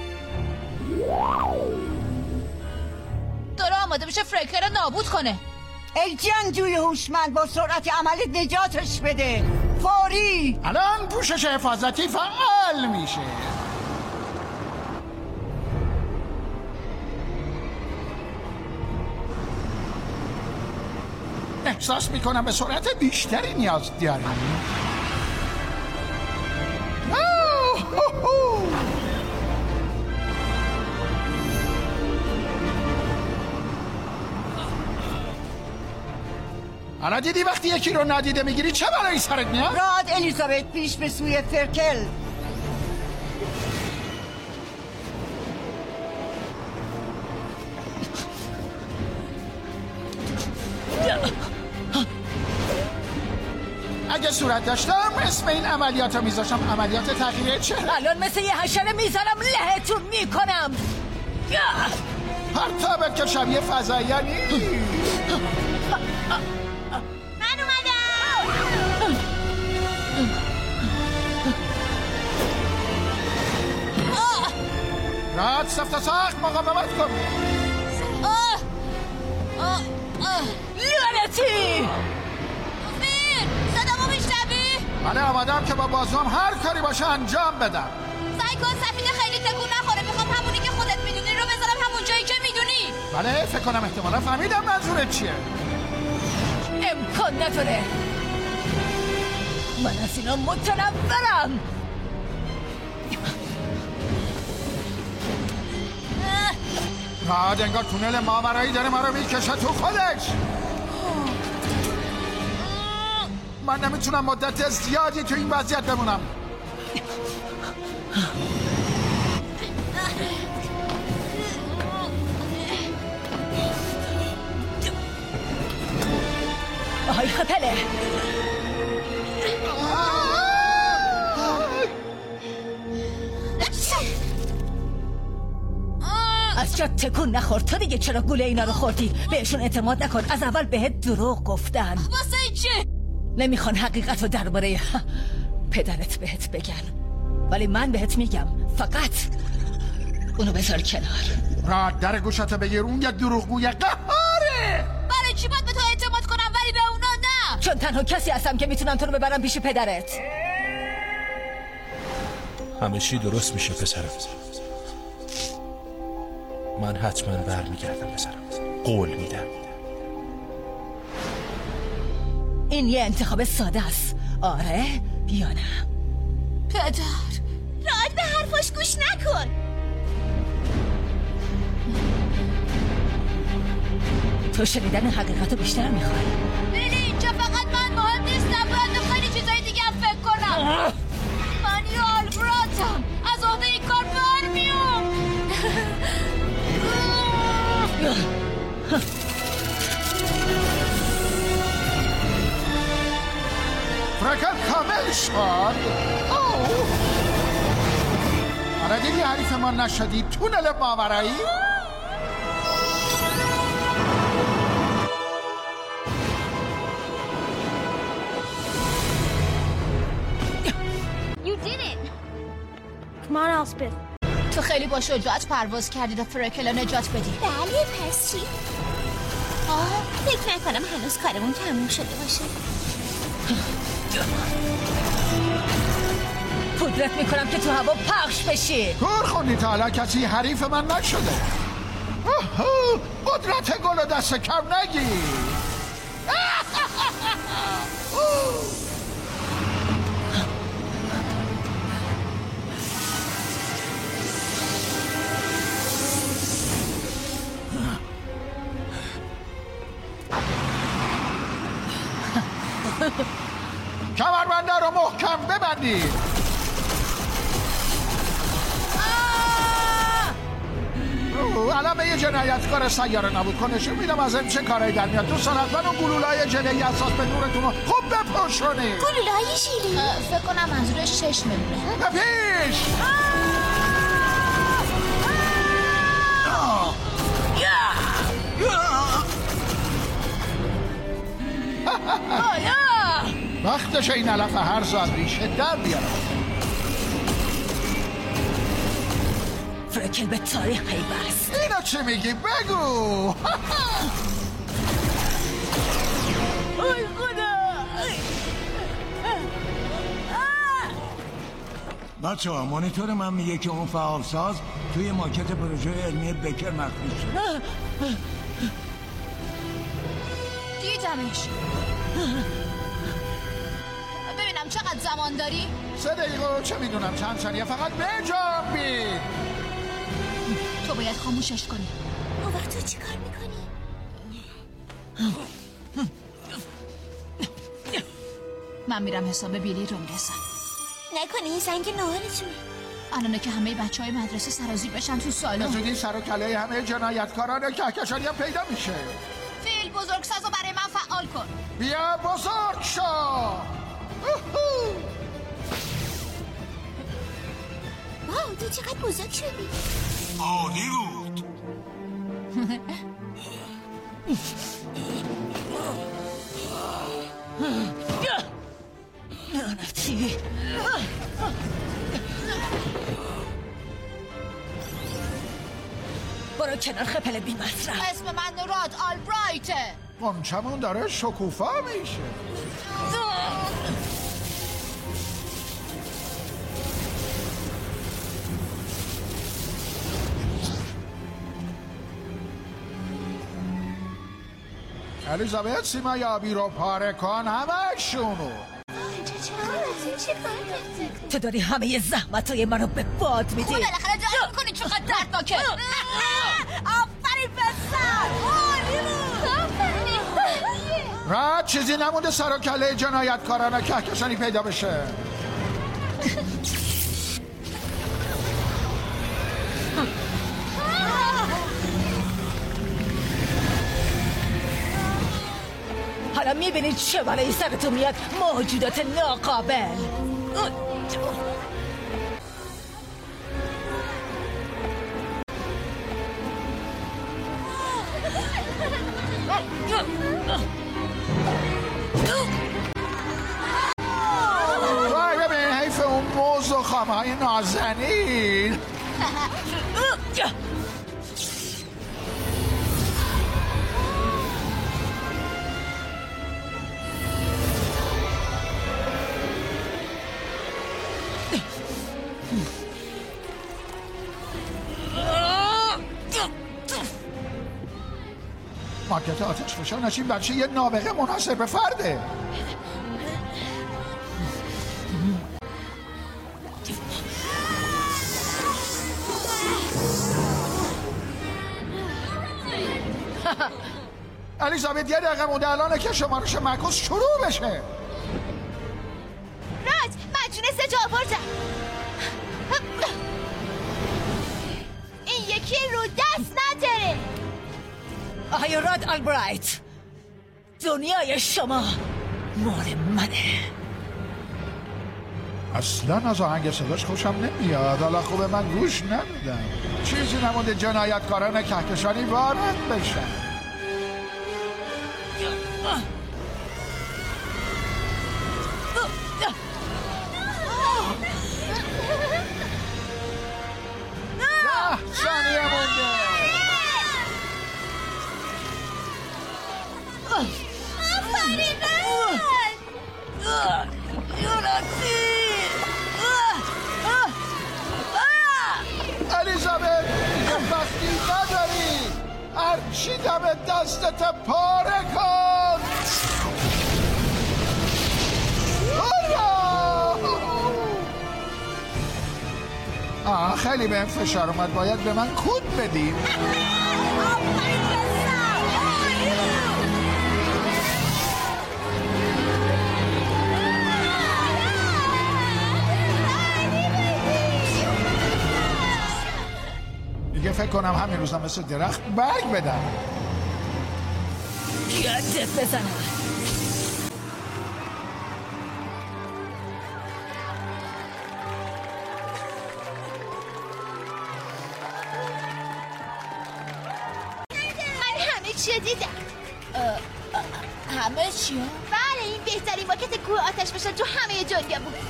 داره آماده میشه فرکل رو نابود کنه. ای جنگجوی هوشمند، با سرعت عملت نجاتش بده فوری. الان پوشش حفاظتی فعال میشه. احساس میکنم به سرعت بیشتری نیاز داریم. حالا دیدی وقتی یکی رو نادیده میگیری چه برای سرت میاد؟ راد، الیزابت پیش به سوی فرکل. اگه صورت داشتم اسم این عملیات رو میذاشم عملیات تغییر چهره. الان مثل یه حشره میزنم لهتون میکنم. پرتابت که شبیه فضاییانی. من اومدم. راد سفت ساخت مقاومت کن. لعنتی فیر صدامو میشنوی؟ من آمدم که با بازوام هر کاری باشه انجام بدم. سعی کن سفینه خیلی تکون نخوره. میخوام همونی که خودت میدونی رو بذارم همون جایی که میدونی. بله فکر کنم احتمالا فهمیدم منظورت چیه. امکان نداره. من از اینا متنورم. راد انگار تونل ماورایی داره ما رو میکشه تو خودش. من نمیتونم مدت زیادی تو این وضعیت بمونم. آهای خپله. از جا تکون نخور. تو دیگه چرا گوله اینا رو خوردی؟ بهشون اعتماد نکن. از اول بهت دروغ گفتن. واسه چه؟ نمیخوان حقیقت رو درباره پدرت بهت بگن، ولی من بهت میگم فقط اونو بذار کنار. راد در گوشاتو بگیر، اون یه دروغگوی قهاره. برای چی باید به تو اعتماد کنم ولی به اونا نه؟ چون تنها کسی هستم که میتونم تو رو ببرم پیش پدرت. همه چی درست میشه پسرم. من حتما برمیگردم پسرم، قول میدم. این یه انتخاب ساده است. آره یا نه؟ پدر راد به حرفاش گوش نکن. تو شنیدن حقیقت رو بیشتر میخوای. لیلی اینجا فقط من مهم نیستم. باید خیلی چیزای دیگه هم فکر کنم. من یه آلبراتم. از عهده این کار برمیام. فرکل کامل شد. آره دیدی حریف ما نشدی تونل ماورایی. You did it. Come on, Elspeth. تو خیلی با شجاعت پرواز کردی تا فرکل رو نجات بدی. بله پس چی؟ آه فکر نکنم هنوز کارمون تموم شده باشه. قدرت میکنم که تو هوا پخش بشی. کور خوندی تا حالا کسی حریف من نشده. قدرت گل دست کم نگیر. کمربنده رو محکم ببندید. الان به یه جنایتکار سیاره نبود کنشون میدم از این چه کارایی در میاد. دوستان حتما اون گلولای جلویی اساس به نورتون رو خوب بپوشونید. گلولای ژیلی؟ فکر کنم منظورش چشم میمونه. به پیش. وقتش این علف هر زاد ریشه در بیارم. فرکل به تاریخ پیوست. اینو چه میگی بگو. اوی خدا. بچه ها مانیتور من میگه که اون فعالساز توی ماکت پروژه علمی بکر مخفی شد. دیدمش. ببینم چقدر زمان داری؟ سه دقیقه چه میدونم چند ثانیه فقط بجنبی. تو باید خاموشش کنی. اون وقت تو چی کار میکنی؟ من میرم حساب بیلی رو میرسم. نکنه این زنگ نهارتونه. الانه که همه بچه های مدرسه سرازیر بشن تو سالن. زودی سر و کله همه جنایتکاران کهکشانی هم پیدا میشه. فیل بزرگساز رو برای من فعال کن. بیا بزرگ شو. واو تو چقدر بزرگ شدی. عالی بود. نفتی. برو کنار خپل بی مصرف. اسم من راد آلبرایته. قنچمون داره شکوفا میشه. الیزابت سیمای آبی رو پاره کن همشونو. تو داری همه زحمت های منو به باد میدی. خود بالاخره جایی میکنی چقدر دردناکه. آفرین پسر. رد چیزی نمونده سر و کله جنایتکاران کهکشانی پیدا بشه. حالا میبینید چه بلایی سرتون میاد موجودات ناقابل. وای ببین حیف اون موز و خامه های نازنین. ماکت آتش فشانش این بچه یه نابغه منحصر به فرده. الیزابت یه دقیقه مونده الانه که شمارش معکوس شروع بشه. راد مجونه سه جا آوردم. این یکی رو دست نداره. آهای راد آلبرایت، دنیای شما مال منه. اصلا از آهنگ صداش خوشم نمیاد. حالا خوبه من گوش نمیدم. چیزی نمونده جنایتکاران کهکشانی وارد بشن. ده ثانیه مونده. آفرین الیزابت دیگه وقتی نداری. دستت پاره کن. آه خیلی به فشار اومد، باید به من کود بدیم. دیگه فکر کنم همین روزا مثل درخت برگ بدم. یادت بزنم. من همه چی دیدم. همه چی؟ بله این بهترین واکت کوه آتش بشن تو همه دنیا بود.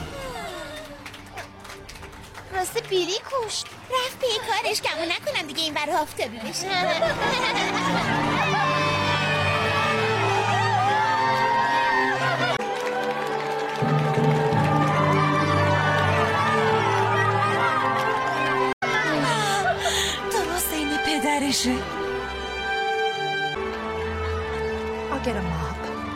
راسته بیری کشت رفت پی کارش. کمو نکنم دیگه این برای آفتابی بشه. درست این پدرشه. I'll get a mop.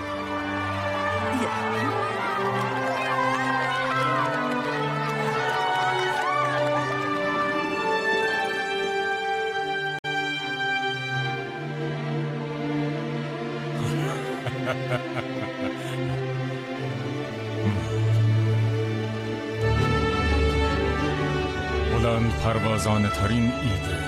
بلند پروازانه ترین ایده.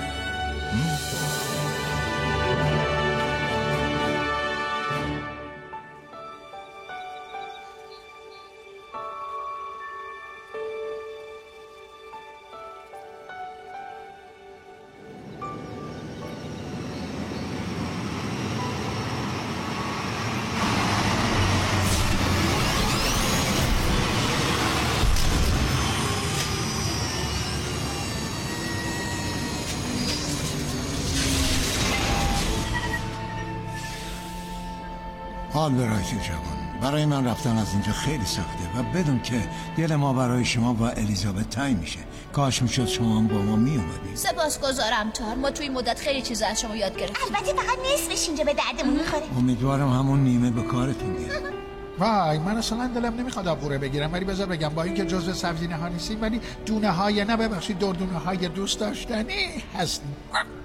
حال به رایت جوان، برای من رفتن از اینجا خیلی سخته و بدون که دل ما برای شما و الیزابت تنگ میشه. کاش میشد شما هم با ما می اومدید. سپاسگزارم تار، ما توی مدت خیلی چیزا از شما یاد گرفتیم. البته فقط نصفش اینجا به دردمون میخوره. امیدوارم همون نیمه به کارتون بیاد. وای من اصلا دلم نمیخواد آبقوره بگیرم، ولی بذار بگم با اینکه جزو سبزینه ها نیستیم ولی دونه های نه ببخشید دردونه های دوست داشتنی هستیم.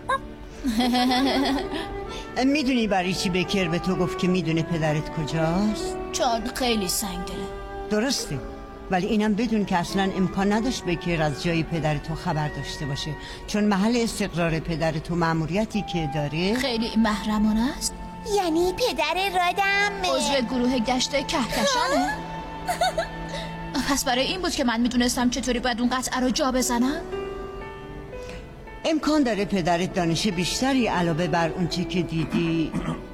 میدونی برای چی بکر به تو گفت که میدونه پدرت کجاست؟ چون خیلی سنگ داره. درسته، ولی اینم بدون که اصلا امکان نداشت بکر از جای پدر تو خبر داشته باشه، چون محل استقرار پدر تو مأموریتی که داره خیلی محرمانه است. یعنی پدر رادم عضو گروه گشت کهکشانه. پس برای این بود که من میدونستم چطوری باید اون قطعه رو جا بزنم. امکان داره پدرت دانش بیشتری علاوه بر اون چی که دیدی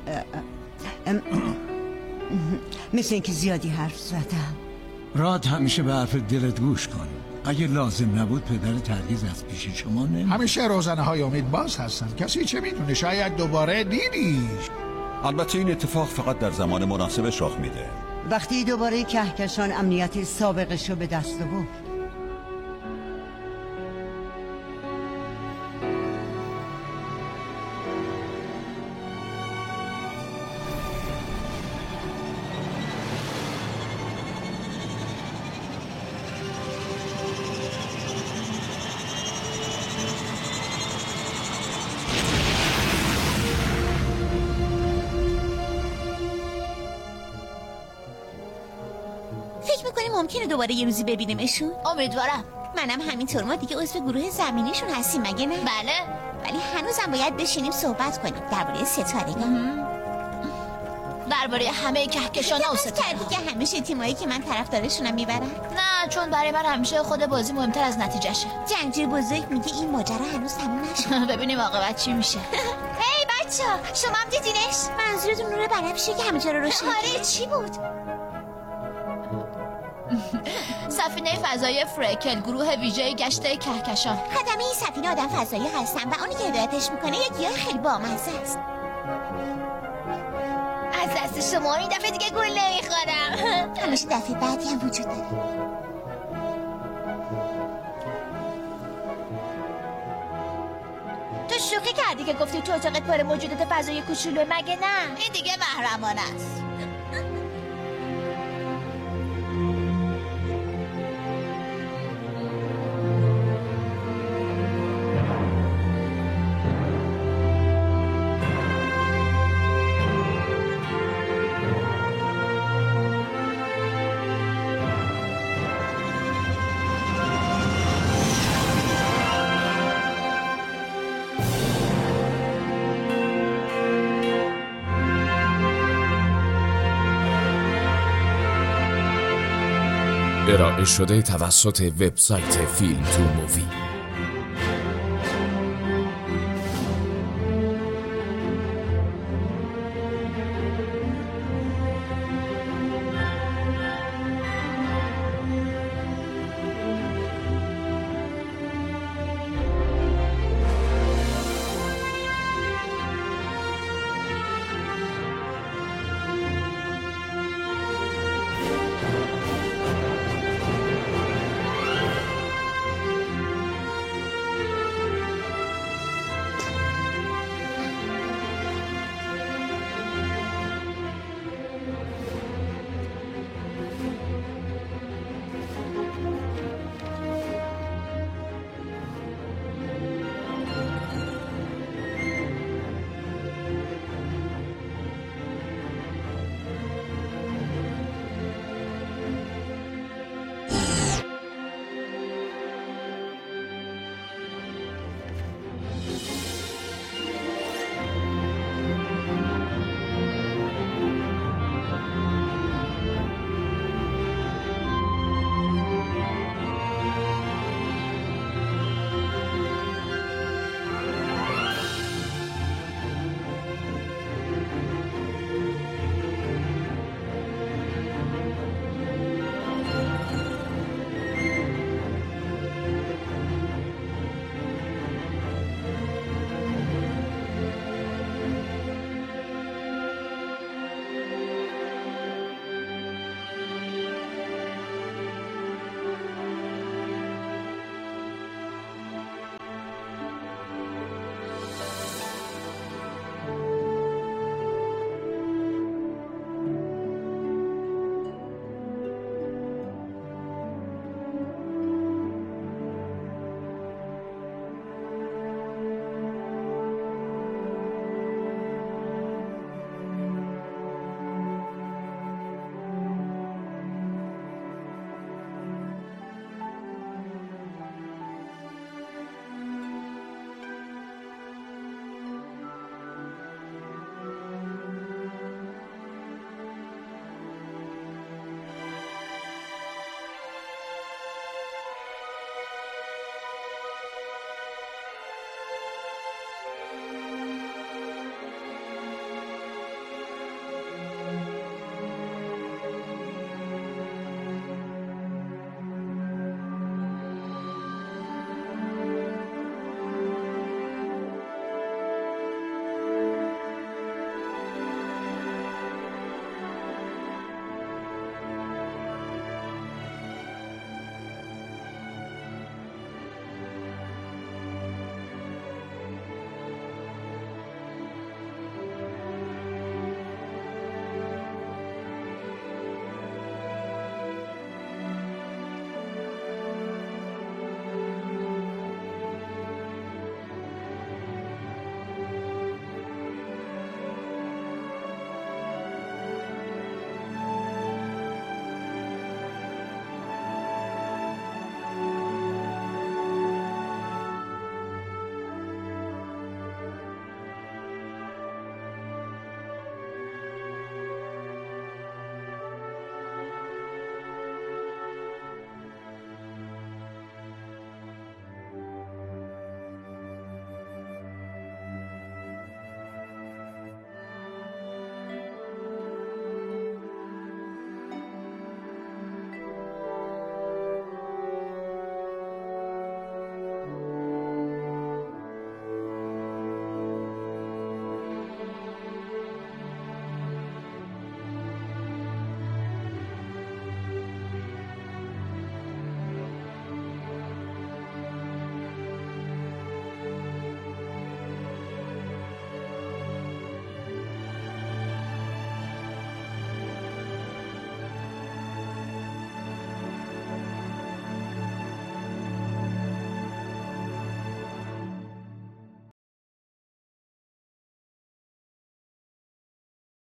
مثل اینکه زیادی حرف زدم. راد همیشه به حرف دلت گوش کن. اگه لازم نبود پدر هرگز از پیش شما نمی همیشه روزنه های امید باز هستن. کسی چه میدونه، شاید دوباره دیدیش. البته این اتفاق فقط در زمان مناسبش رخ میده. وقتی دوباره کهکشان امنیت سابقش رو به دست آورد. ممکنه دوباره یه روزی ببینیمشون؟ امیدوارم. منم همینطور. ما دیگه عضو گروه زمینیشون هستیم مگه نه؟ بله. ولی هنوزم باید بشینیم صحبت کنیم درباره ستارگان، درباره همه کهکشان‌ها و ستارگان. که همیشه تیمایی که من طرفدارشونم میبرن. نه، چون برای من همیشه خود بازی مهمتر از نتیجهشه. جنگجوی بزرگ میگه این ماجرا هنوز تموم نشده. ببینیم عاقبت چی میشه. هی بچه‌ها، شما هم دیدینش؟ منظورتون نور بنفشه که همه جا رو روشن کرد؟ آره، چی بود؟ سفینه فضایی فرکل، گروه ویژه گشت کهکشان. خدمه این سفینه آدم فضایی هستن و اونی که هدایتش میکنه یه گیاه خیلی بامزه است. از دست شما این دفعه دیگه گول نمیخورم. همیشه دفعه بعدی هم وجود داره. تو شوخی کردی که گفتی تو اتاقت پر موجودات فضای کوچولو، مگه نه؟ این دیگه محرمانه است. ارائه شده توسط وبسایت فیلم تو مووی.